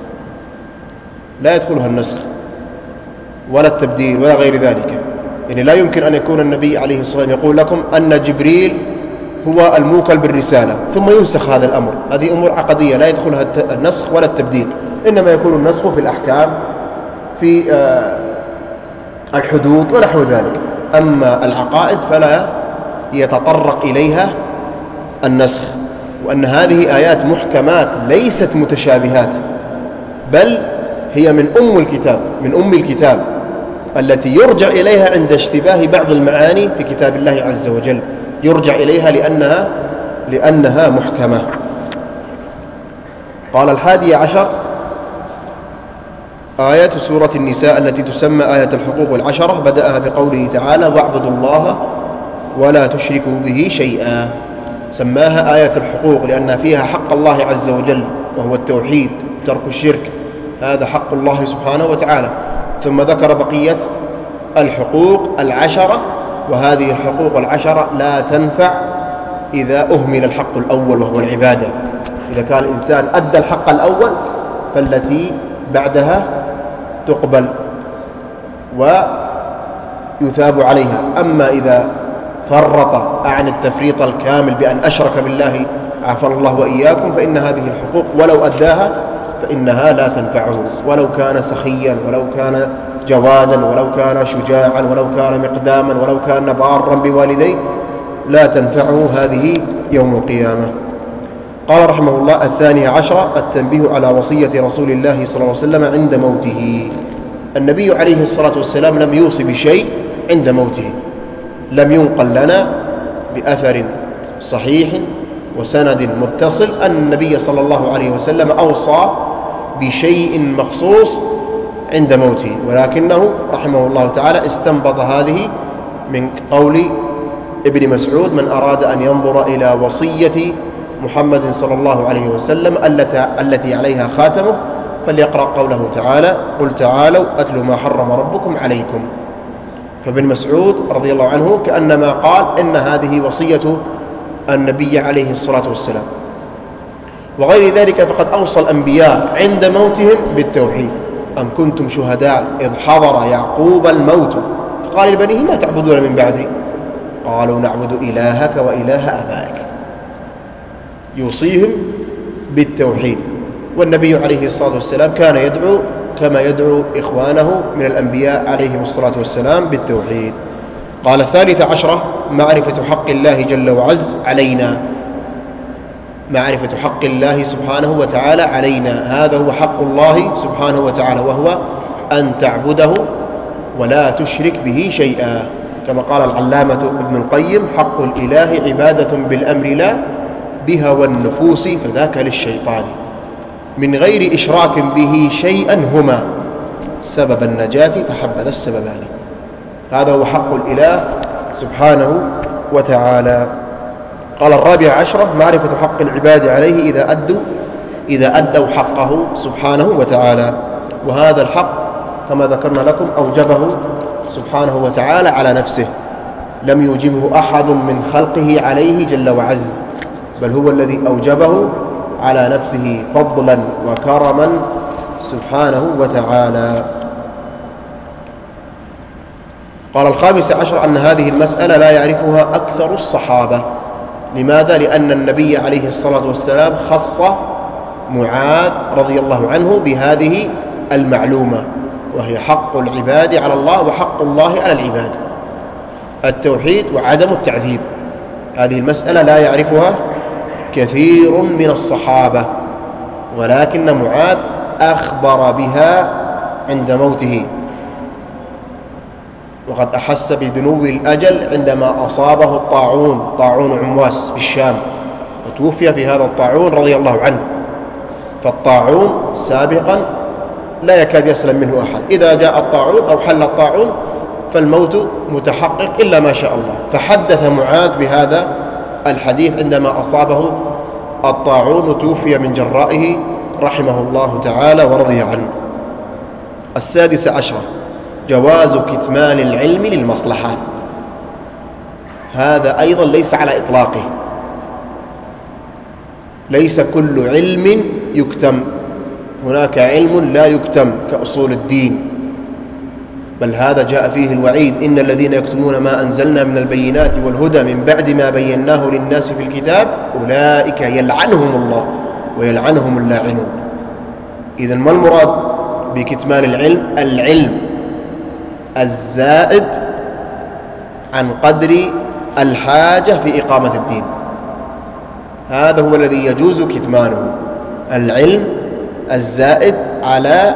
لا يدخلها النسخ ولا التبديل ولا غير ذلك. يعني لا يمكن أن يكون النبي عليه الصلاة والسلام يقول لكم أن جبريل هو الموكل بالرسالة ثم ينسخ هذا الأمر. هذه أمور عقدية لا يدخلها النسخ ولا التبديل، إنما يكون النسخ في الأحكام، في الحدود ونحو ذلك. أما العقائد فلا يتطرق إليها النسخ. وأن هذه آيات محكمات ليست متشابهات، بل هي من أم الكتاب التي يرجع إليها عند اشتباه بعض المعاني في كتاب الله عز وجل، يرجع إليها لأنها محكمة. قال 11 آية سورة النساء التي تسمى آية الحقوق العشرة، بدأها بقوله تعالى: واعبدوا الله ولا تشركوا به شيئا. سماها آية الحقوق لأن فيها حق الله عز وجل، وهو التوحيد، ترك الشرك، هذا حق الله سبحانه وتعالى. ثم ذكر بقية الحقوق العشرة، وهذه الحقوق العشرة لا تنفع إذا أهمل الحق الأول وهو العبادة. إذا كان الإنسان أدى الحق الأول فالتي بعدها تقبل ويثاب عليها. أما إذا فرط عن التفريط الكامل بأن أشرك بالله عافانا الله وإياكم، فإن هذه الحقوق ولو أداها فإنها لا تنفعه، ولو كان سخيا، ولو كان جوادا، ولو كان شجاعا، ولو كان مقداما، ولو كان بارا بوالديه، لا تنفعه هذه يوم القيامة. قال رحمه الله: 12 التنبيه على وصية رسول الله صلى الله عليه وسلم عند موته. النبي عليه الصلاة والسلام لم يوصي بشيء عند موته، لم ينقل لنا بأثر صحيح وسند متصل أن النبي صلى الله عليه وسلم أوصى بشيء مخصوص عند موته، ولكنه رحمه الله تعالى استنبط هذه من قول ابن مسعود: من أراد أن ينظر إلى وصية محمد صلى الله عليه وسلم التي عليها خاتمه فليقرأ قوله تعالى: قل تعالوا أتل ما حرم ربكم عليكم. فابن مسعود رضي الله عنه كأنما قال إن هذه وصية النبي عليه الصلاة والسلام. وغير ذلك فقد أوصى الأنبياء عند موتهم بالتوحيد: أم كنتم شهداء إذ حضر يعقوب الموت فقال لبنيه ما تعبدون من بعدي قالوا نعبد إلهك وإله آبائك. يوصيهم بالتوحيد. والنبي عليه الصلاة والسلام كان يدعو كما يدعو إخوانه من الأنبياء عليهم الصلاة والسلام بالتوحيد. قال: 13 معرفة حق الله جل وعز علينا، معرفة حق الله سبحانه وتعالى علينا. هذا هو حق الله سبحانه وتعالى، وهو أن تعبده ولا تشرك به شيئا، كما قال العلامة ابن القيم: حق الإله عبادة بالأمر لا بهوى النفوس فذاك للشيطان، من غير إشراك به شيئا هما سبب النجاة فحبذا السببان. هذا هو حق الإله سبحانه وتعالى. قال: 14 معرفة حق العباد عليه إذا أدوا حقه سبحانه وتعالى. وهذا الحق كما ذكرنا لكم أوجبه سبحانه وتعالى على نفسه، لم يوجبه أحد من خلقه عليه جل وعز، بل هو الذي أوجبه على نفسه فضلا وكرما سبحانه وتعالى. قال: 15 أن هذه المسألة لا يعرفها أكثر الصحابة. لماذا؟ لأن النبي عليه الصلاة والسلام خص معاذ رضي الله عنه بهذه المعلومة، وهي حق العباد على الله وحق الله على العباد: التوحيد وعدم التعذيب. هذه المسألة لا يعرفها كثير من الصحابة، ولكن معاذ أخبر بها عند موته، وقد أحس بدنو الأجل عندما أصابه الطاعون، طاعون عمواس في الشام، وتوفي في هذا الطاعون رضي الله عنه. فالطاعون سابقا لا يكاد يسلم منه أحد، إذا جاء الطاعون أو حل الطاعون فالموت متحقق إلا ما شاء الله. فحدث معاذ بهذا الحديث عندما أصابه الطاعون وتوفي من جرائه رحمه الله تعالى ورضي عنه. 16 جواز كتمان العلم للمصلحة. هذا أيضا ليس على إطلاقه، ليس كل علم يكتم، هناك علم لا يكتم كأصول الدين، بل هذا جاء فيه الوعيد: إن الذين يكتمون ما أنزلنا من البينات والهدى من بعد ما بيناه للناس في الكتاب أولئك يلعنهم الله ويلعنهم اللاعنون. إذن ما المراد بكتمان العلم؟ العلم الزائد عن قدر الحاجة في إقامة الدين، هذا هو الذي يجوز كتمانه. العلم الزائد على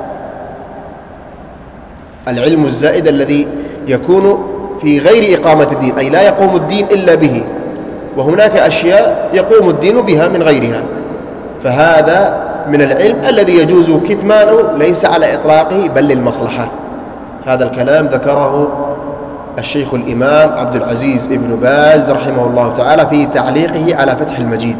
العلم الزائد الذي يكون في غير إقامة الدين، أي لا يقوم الدين إلا به، وهناك أشياء يقوم الدين بها من غيرها، فهذا من العلم الذي يجوز كتمانه ليس على إطلاقه بل للمصلحة. هذا الكلام ذكره الشيخ الإمام عبد العزيز ابن باز رحمه الله تعالى في تعليقه على فتح المجيد.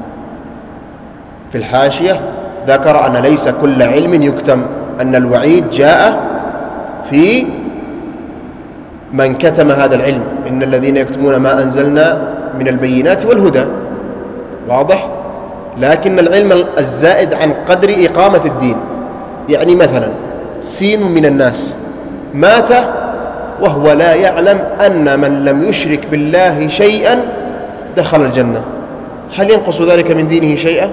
في الحاشية ذكر أن ليس كل علم يكتم، أن الوعيد جاء في من كتم هذا العلم: إن الذين يكتمون ما أنزلنا من البينات والهدى، واضح؟ لكن العلم الزائد عن قدر إقامة الدين، يعني مثلا سين من الناس مات وهو لا يعلم أن من لم يشرك بالله شيئا دخل الجنة، هل ينقص ذلك من دينه شيئا؟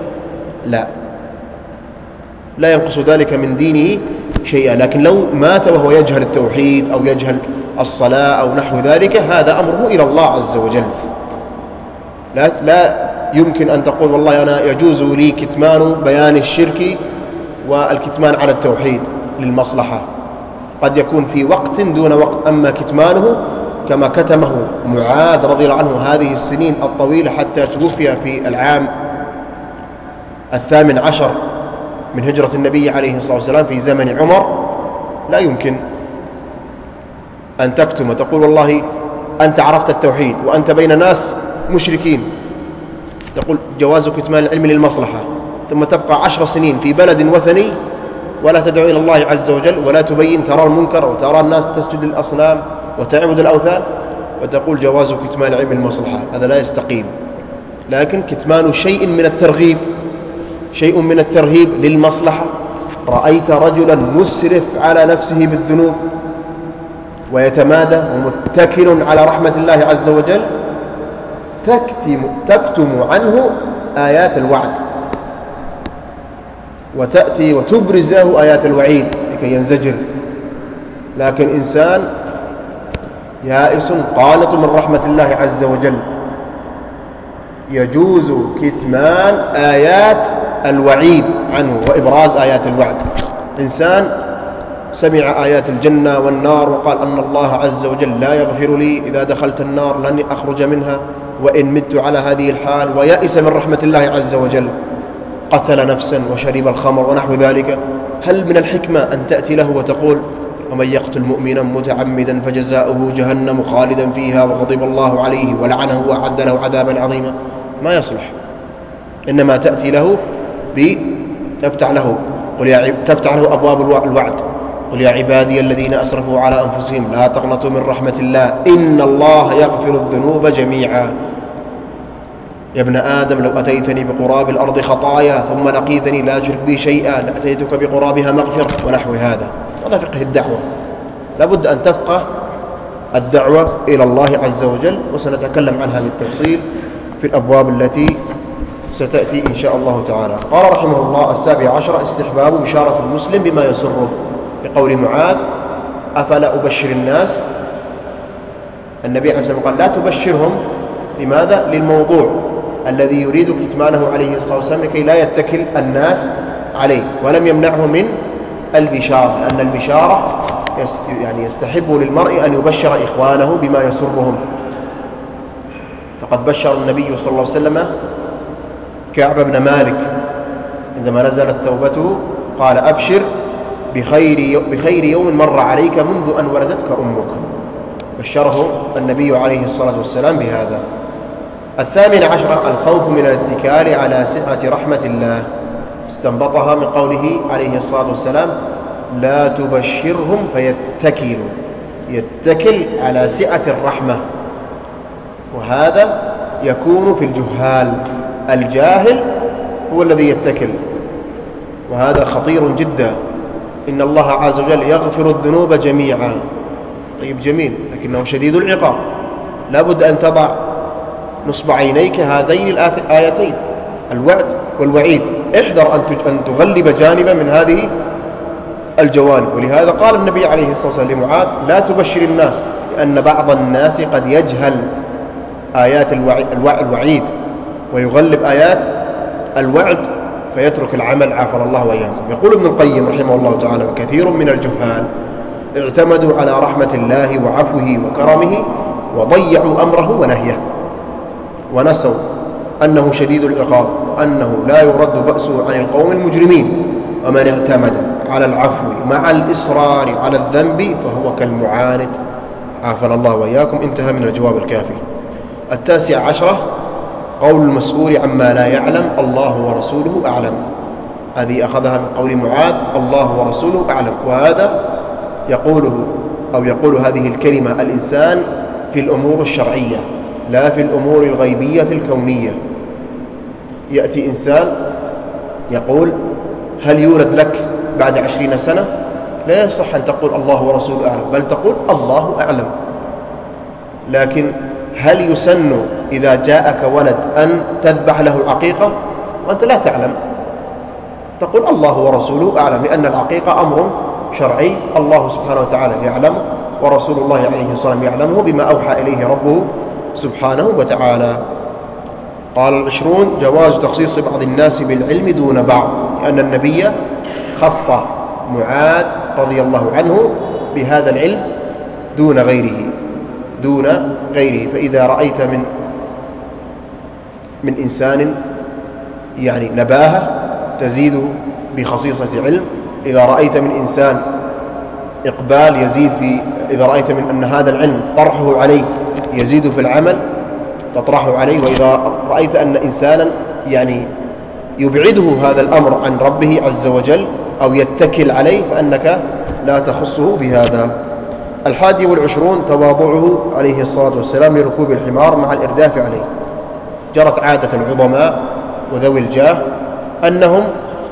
لا ينقص ذلك من دينه شيئا. لكن لو مات وهو يجهل التوحيد أو يجهل الصلاة أو نحو ذلك، هذا أمره إلى الله عز وجل. لا يمكن أن تقول والله أنا يجوز لي كتمان بيان الشرك والكتمان على التوحيد للمصلحة، قد يكون في وقت دون وقت، أما كتمانه كما كتمه معاذ رضي الله عنه هذه السنين الطويلة حتى توفي في العام 18 من هجرة النبي عليه الصلاة والسلام في زمن عمر، لا يمكن أن تكتم وتقول والله أنت عرفت التوحيد وأنت بين ناس مشركين، تقول جواز كتمان العلم للمصلحة، ثم تبقى 10 سنين في بلد وثني ولا تدعو إلى الله عز وجل ولا تبين، ترى المنكر وترى الناس تسجد للأصنام وتعبد الأوثان وتقول جواز كتمان العلم للمصلحة. هذا لا يستقيم. لكن كتمان شيء من الترهيب للمصلحة. رأيت رجلا مسرف على نفسه بالذنوب ويتمادى ومتكل على رحمة الله عز وجل، تكتم عنه آيات الوعد وتأتي وتبرز له آيات الوعيد لكي ينزجر. لكن إنسان يائس قانط من رحمة الله عز وجل يجوز كتمان آيات الوعيد عنه وإبراز آيات الوعد. إنسان سمع آيات الجنة والنار وقال أن الله عز وجل لا يغفر لي إذا دخلت النار لن أخرج منها وإن مت على هذه الحال، ويأس من رحمة الله عز وجل، قتل نفسا وشرب الخمر ونحو ذلك، هل من الحكمة أن تأتي له وتقول ومن يقتل مؤمنا متعمدا فجزاؤه جهنم خالدا فيها وغضب الله عليه ولعنه وأعد له عذابا عظيما؟ ما يصلح. إنما تأتي له تفتح له أبواب الوعد. قل يا عبادي الذين أسرفوا على أنفسهم لا تقنطوا من رحمة الله إن الله يغفر الذنوب جميعا. يا ابن آدم لو أتيتني بقراب الأرض خطايا ثم لقيتني لا تشرك بي شيئا لأتيتك بقرابها مغفرة ونحو هذا. هذا فقه الدعوة. لابد أن تفقه الدعوة إلى الله عز وجل، وسنتكلم عنها بالتفصيل في الأبواب التي ستأتي إن شاء الله تعالى. قال رحمه الله 17 استحباب بشارة المسلم بما يسره، بقول معاذ أفلا أبشر الناس. النبي عليه الصلاة والسلام قال لا تبشرهم. لماذا؟ للموضوع الذي يريد كتمانه عليه الصلاة والسلام لكي لا يتكل الناس عليه، ولم يمنعه من البشارة، لأن البشارة يعني يستحب للمرء أن يبشر إخوانه بما يسرهم. فقد بشر النبي صلى الله عليه وسلم كعب بن مالك عندما نزلت توبته، قال أبشر بخير يوم مر عليك منذ أن ولدتك أمك. بشره النبي عليه الصلاة والسلام بهذا. 18 الخوف من الاتكال على سعة رحمة الله، استنبطها من قوله عليه الصلاة والسلام لا تبشرهم فيتكلوا، يتكل على سعة الرحمة، وهذا يكون في الجهال. الجاهل هو الذي يتكل، وهذا خطير جدا. إن الله عز وجل يغفر الذنوب جميعا. طيب جميل، لكنه شديد العقاب. لابد أن تضع نصب عينيك هذين الآيتين، الوعد والوعيد. احذر أن تغلب جانبا من هذه الجوانب. ولهذا قال النبي عليه الصلاة والسلام لمعاذ لا تبشر الناس، لأن بعض الناس قد يجهل آيات الوعيد ويغلب آيات الوعد فيترك العمل، عافى الله وإياكم. يقول ابن القيم رحمه الله تعالى وكثير من الجهال اعتمدوا على رحمة الله وعفوه وكرمه وضيعوا أمره ونهيه، ونسوا أنه شديد العقاب وأنه لا يرد بأسه عن القوم المجرمين. ومن اعتمد على العفو مع الإصرار على الذنب فهو كالمعاند، عافى الله وإياكم. انتهى من الجواب الكافي. 19 قول المسؤول عما لا يعلم الله ورسوله أعلم. هذه أخذها من قول معاذ الله ورسوله أعلم، وهذا يقول هذه الكلمة الإنسان في الأمور الشرعية لا في الأمور الغيبية الكونية. يأتي إنسان يقول هل يولد لك بعد 20 سنة؟ لا يصح أن تقول الله ورسوله أعلم، بل تقول الله أعلم. لكن هل يسن إذا جاءك ولد أن تذبح له عقيقة وأنت لا تعلم؟ تقول الله ورسوله أعلم، لأن العقيقة أمر شرعي الله سبحانه وتعالى يعلمه، ورسول الله عليه الصلاة والسلام يعلمه بما أوحى إليه ربه سبحانه وتعالى. قال 20 جواز تخصيص بعض الناس بالعلم دون بعض، لأن النبي خص معاذ رضي الله عنه بهذا العلم دون غيره، دون غيره. فإذا رأيت من إنسان يعني نباهة تزيد بخصيصة علم، إذا رأيت من إنسان إقبال يزيد إذا رأيت من أن هذا العلم طرحه عليه يزيد في العمل تطرحه عليه، وإذا رأيت أن إنسانا يعني يبعده هذا الأمر عن ربه عز وجل أو يتكل عليه فأنك لا تخصه بهذا. 21 تواضعه عليه الصلاة والسلام لركوب الحمار مع الإرداف عليه. جرت عادة العظماء وذوي الجاه أنهم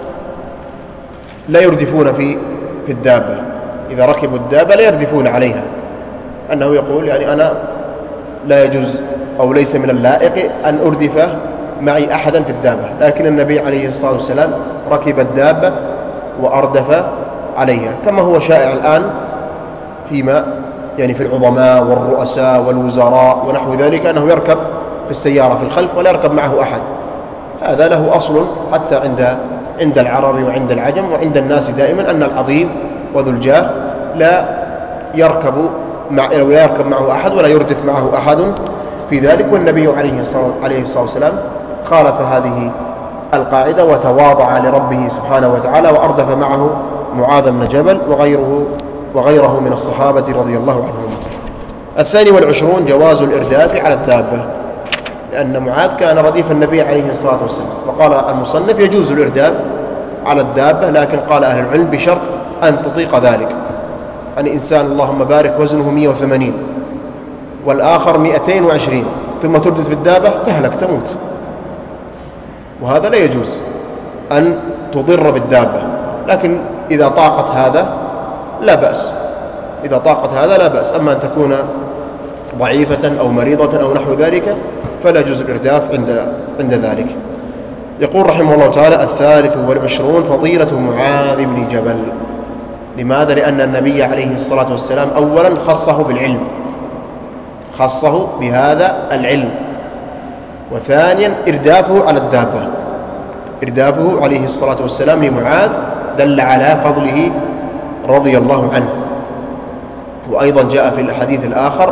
لا يردفون في الدابة، إذا ركبوا الدابة لا يردفون عليها، أنه يقول يعني أنا لا يجوز أو ليس من اللائق أن أردف معي أحدا في الدابة، لكن النبي عليه الصلاة والسلام ركب الدابة وأردف عليها، كما هو شائع الآن فيما يعني في العظماء والرؤساء والوزراء ونحو ذلك، أنه يركب في السيارة في الخلف ولا يركب معه أحد. هذا له أصل حتى عند العرب وعند العجم وعند الناس دائما، أن العظيم وذو الجاه لا يركب معه أحد ولا يردف معه أحد في ذلك. والنبي عليه الصلاة والسلام خالف هذه القاعدة وتواضع لربه سبحانه وتعالى وأردف معه معاذ بن جبل وغيره من الصحابة رضي الله عنهم. 22 جواز الإرداف على الدابة، لأن معاذ كان رديف النبي عليه الصلاة والسلام، فقال المصنف يجوز الإرداف على الدابة، لكن قال أهل العلم بشرط أن تطيق ذلك. يعني إنسان اللهم بارك وزنه 180 والآخر 220 ثم تردد في الدابة تهلك تموت، وهذا لا يجوز أن تضر بالدابة. لكن إذا طاقت هذا لا بأس، إذا طاقت هذا لا بأس. أما أن تكون ضعيفة أو مريضة أو نحو ذلك فلا يجوز الإرداف عند ذلك. يقول رحمه الله تعالى: 23 فضيلة معاذ بن جبل. لماذا؟ لأن النبي عليه الصلاة والسلام أولا خصه بالعلم، خصه بهذا العلم، وثانيا إردافه على الدابة، إردافه عليه الصلاة والسلام لمعاذ دل على فضله رضي الله عنه. وأيضا جاء في الحديث الآخر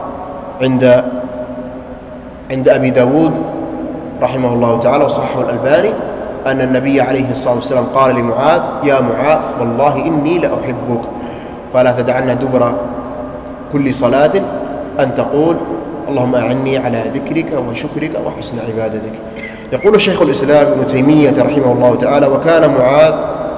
عند أبي داود رحمه الله تعالى وصححه الألباني أن النبي عليه الصلاة والسلام قال لمعاذ: يا معاذ والله إني لأحبك فلا تدعنا دبر كل صلاة أن تقول اللهم أعني على ذكرك وشكرك وحسن عبادتك. يقول شيخ الإسلام ابن تيمية رحمه الله تعالى: وكان معاذ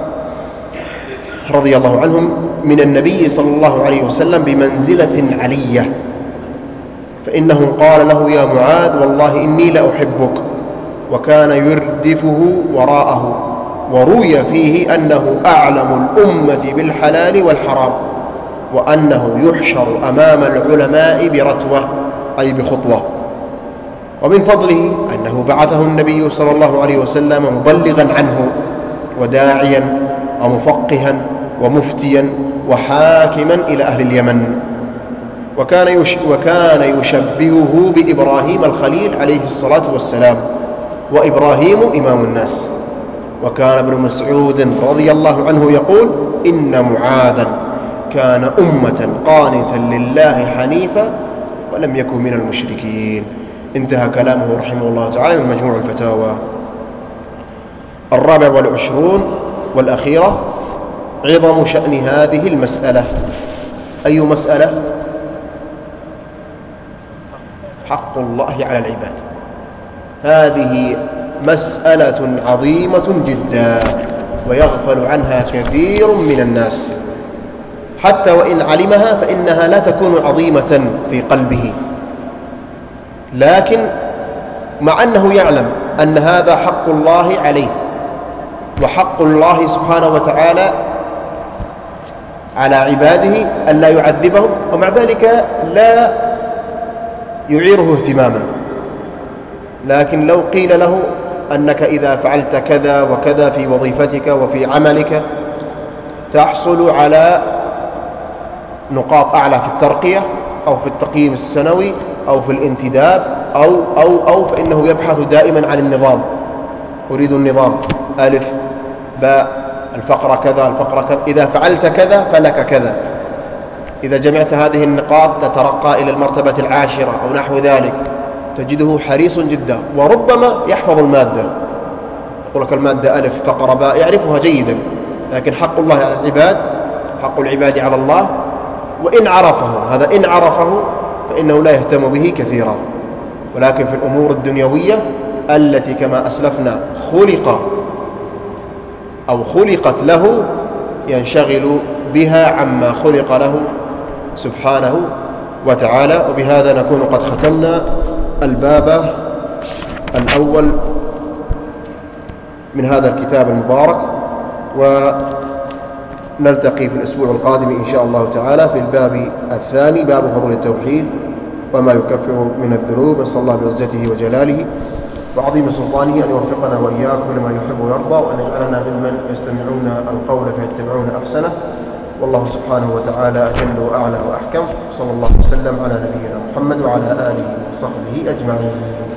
رضي الله عنهم من النبي صلى الله عليه وسلم بمنزلة علية، فإنه قال له: يا معاذ والله إني لأحبك، وكان يردفه وراءه. وروي فيه أنه أعلم الأمة بالحلال والحرام، وأنه يحشر أمام العلماء برتوة أي بخطوة. ومن فضله أنه بعثه النبي صلى الله عليه وسلم مبلغا عنه وداعيا ومفقها ومفتيا وحاكما إلى أهل اليمن. وكان يشبهه بإبراهيم الخليل عليه الصلاة والسلام، وإبراهيم إمام الناس. وكان ابن مسعود رضي الله عنه يقول: إن معاذا كان أمة قانتا لله حنيفا ولم يكن من المشركين. انتهى كلامه رحمه الله تعالى من مجموع الفتاوى. 24 والأخيرة عظم شأن هذه المسألة. أي مسألة؟ حق الله على العباد. هذه مسألة عظيمة جدا ويغفل عنها كثير من الناس، حتى وإن علمها فإنها لا تكون عظيمة في قلبه، لكن مع أنه يعلم أن هذا حق الله عليه وحق الله سبحانه وتعالى على عباده أن لا يعذبهم، ومع ذلك لا يعيره اهتماما. لكن لو قيل له أنك إذا فعلت كذا وكذا في وظيفتك وفي عملك تحصل على نقاط أعلى في الترقية أو في التقييم السنوي أو في الانتداب أو فإنه يبحث دائما عن النظام. أريد النظام، ألف باء الفقرة كذا الفقرة كذا، إذا فعلت كذا فلك كذا. إذا جمعت هذه النقاط تترقى إلى المرتبة 10 أو نحو ذلك، تجده حريص جدا، وربما يحفظ المادة، يقول لك المادة ألف فقرة باء يعرفها جيدا، لكن حق الله على العباد، حق العباد على الله، وإن عرفه، هذا إن عرفه فإنه لا يهتم به كثيرا. ولكن في الأمور الدنيوية التي كما أسلفنا خلقت له، ينشغل بها عما خلق له سبحانه وتعالى. وبهذا نكون قد ختمنا الباب الأول من هذا الكتاب المبارك، ونلتقي في الأسبوع القادم إن شاء الله تعالى في الباب الثاني، باب فضل التوحيد وما يكفر من الذنوب. نسأل الله بعزته وجلاله وعظيم سلطانه أن يوفقنا وإياكم لما يحب ويرضى، وأن يجعلنا ممن يستمعون القول فيتبعون أحسنه. والله سبحانه وتعالى أجل وأعلى وأحكم. صلى الله وسلم على نبينا محمد وعلى آله وصحبه أجمعين.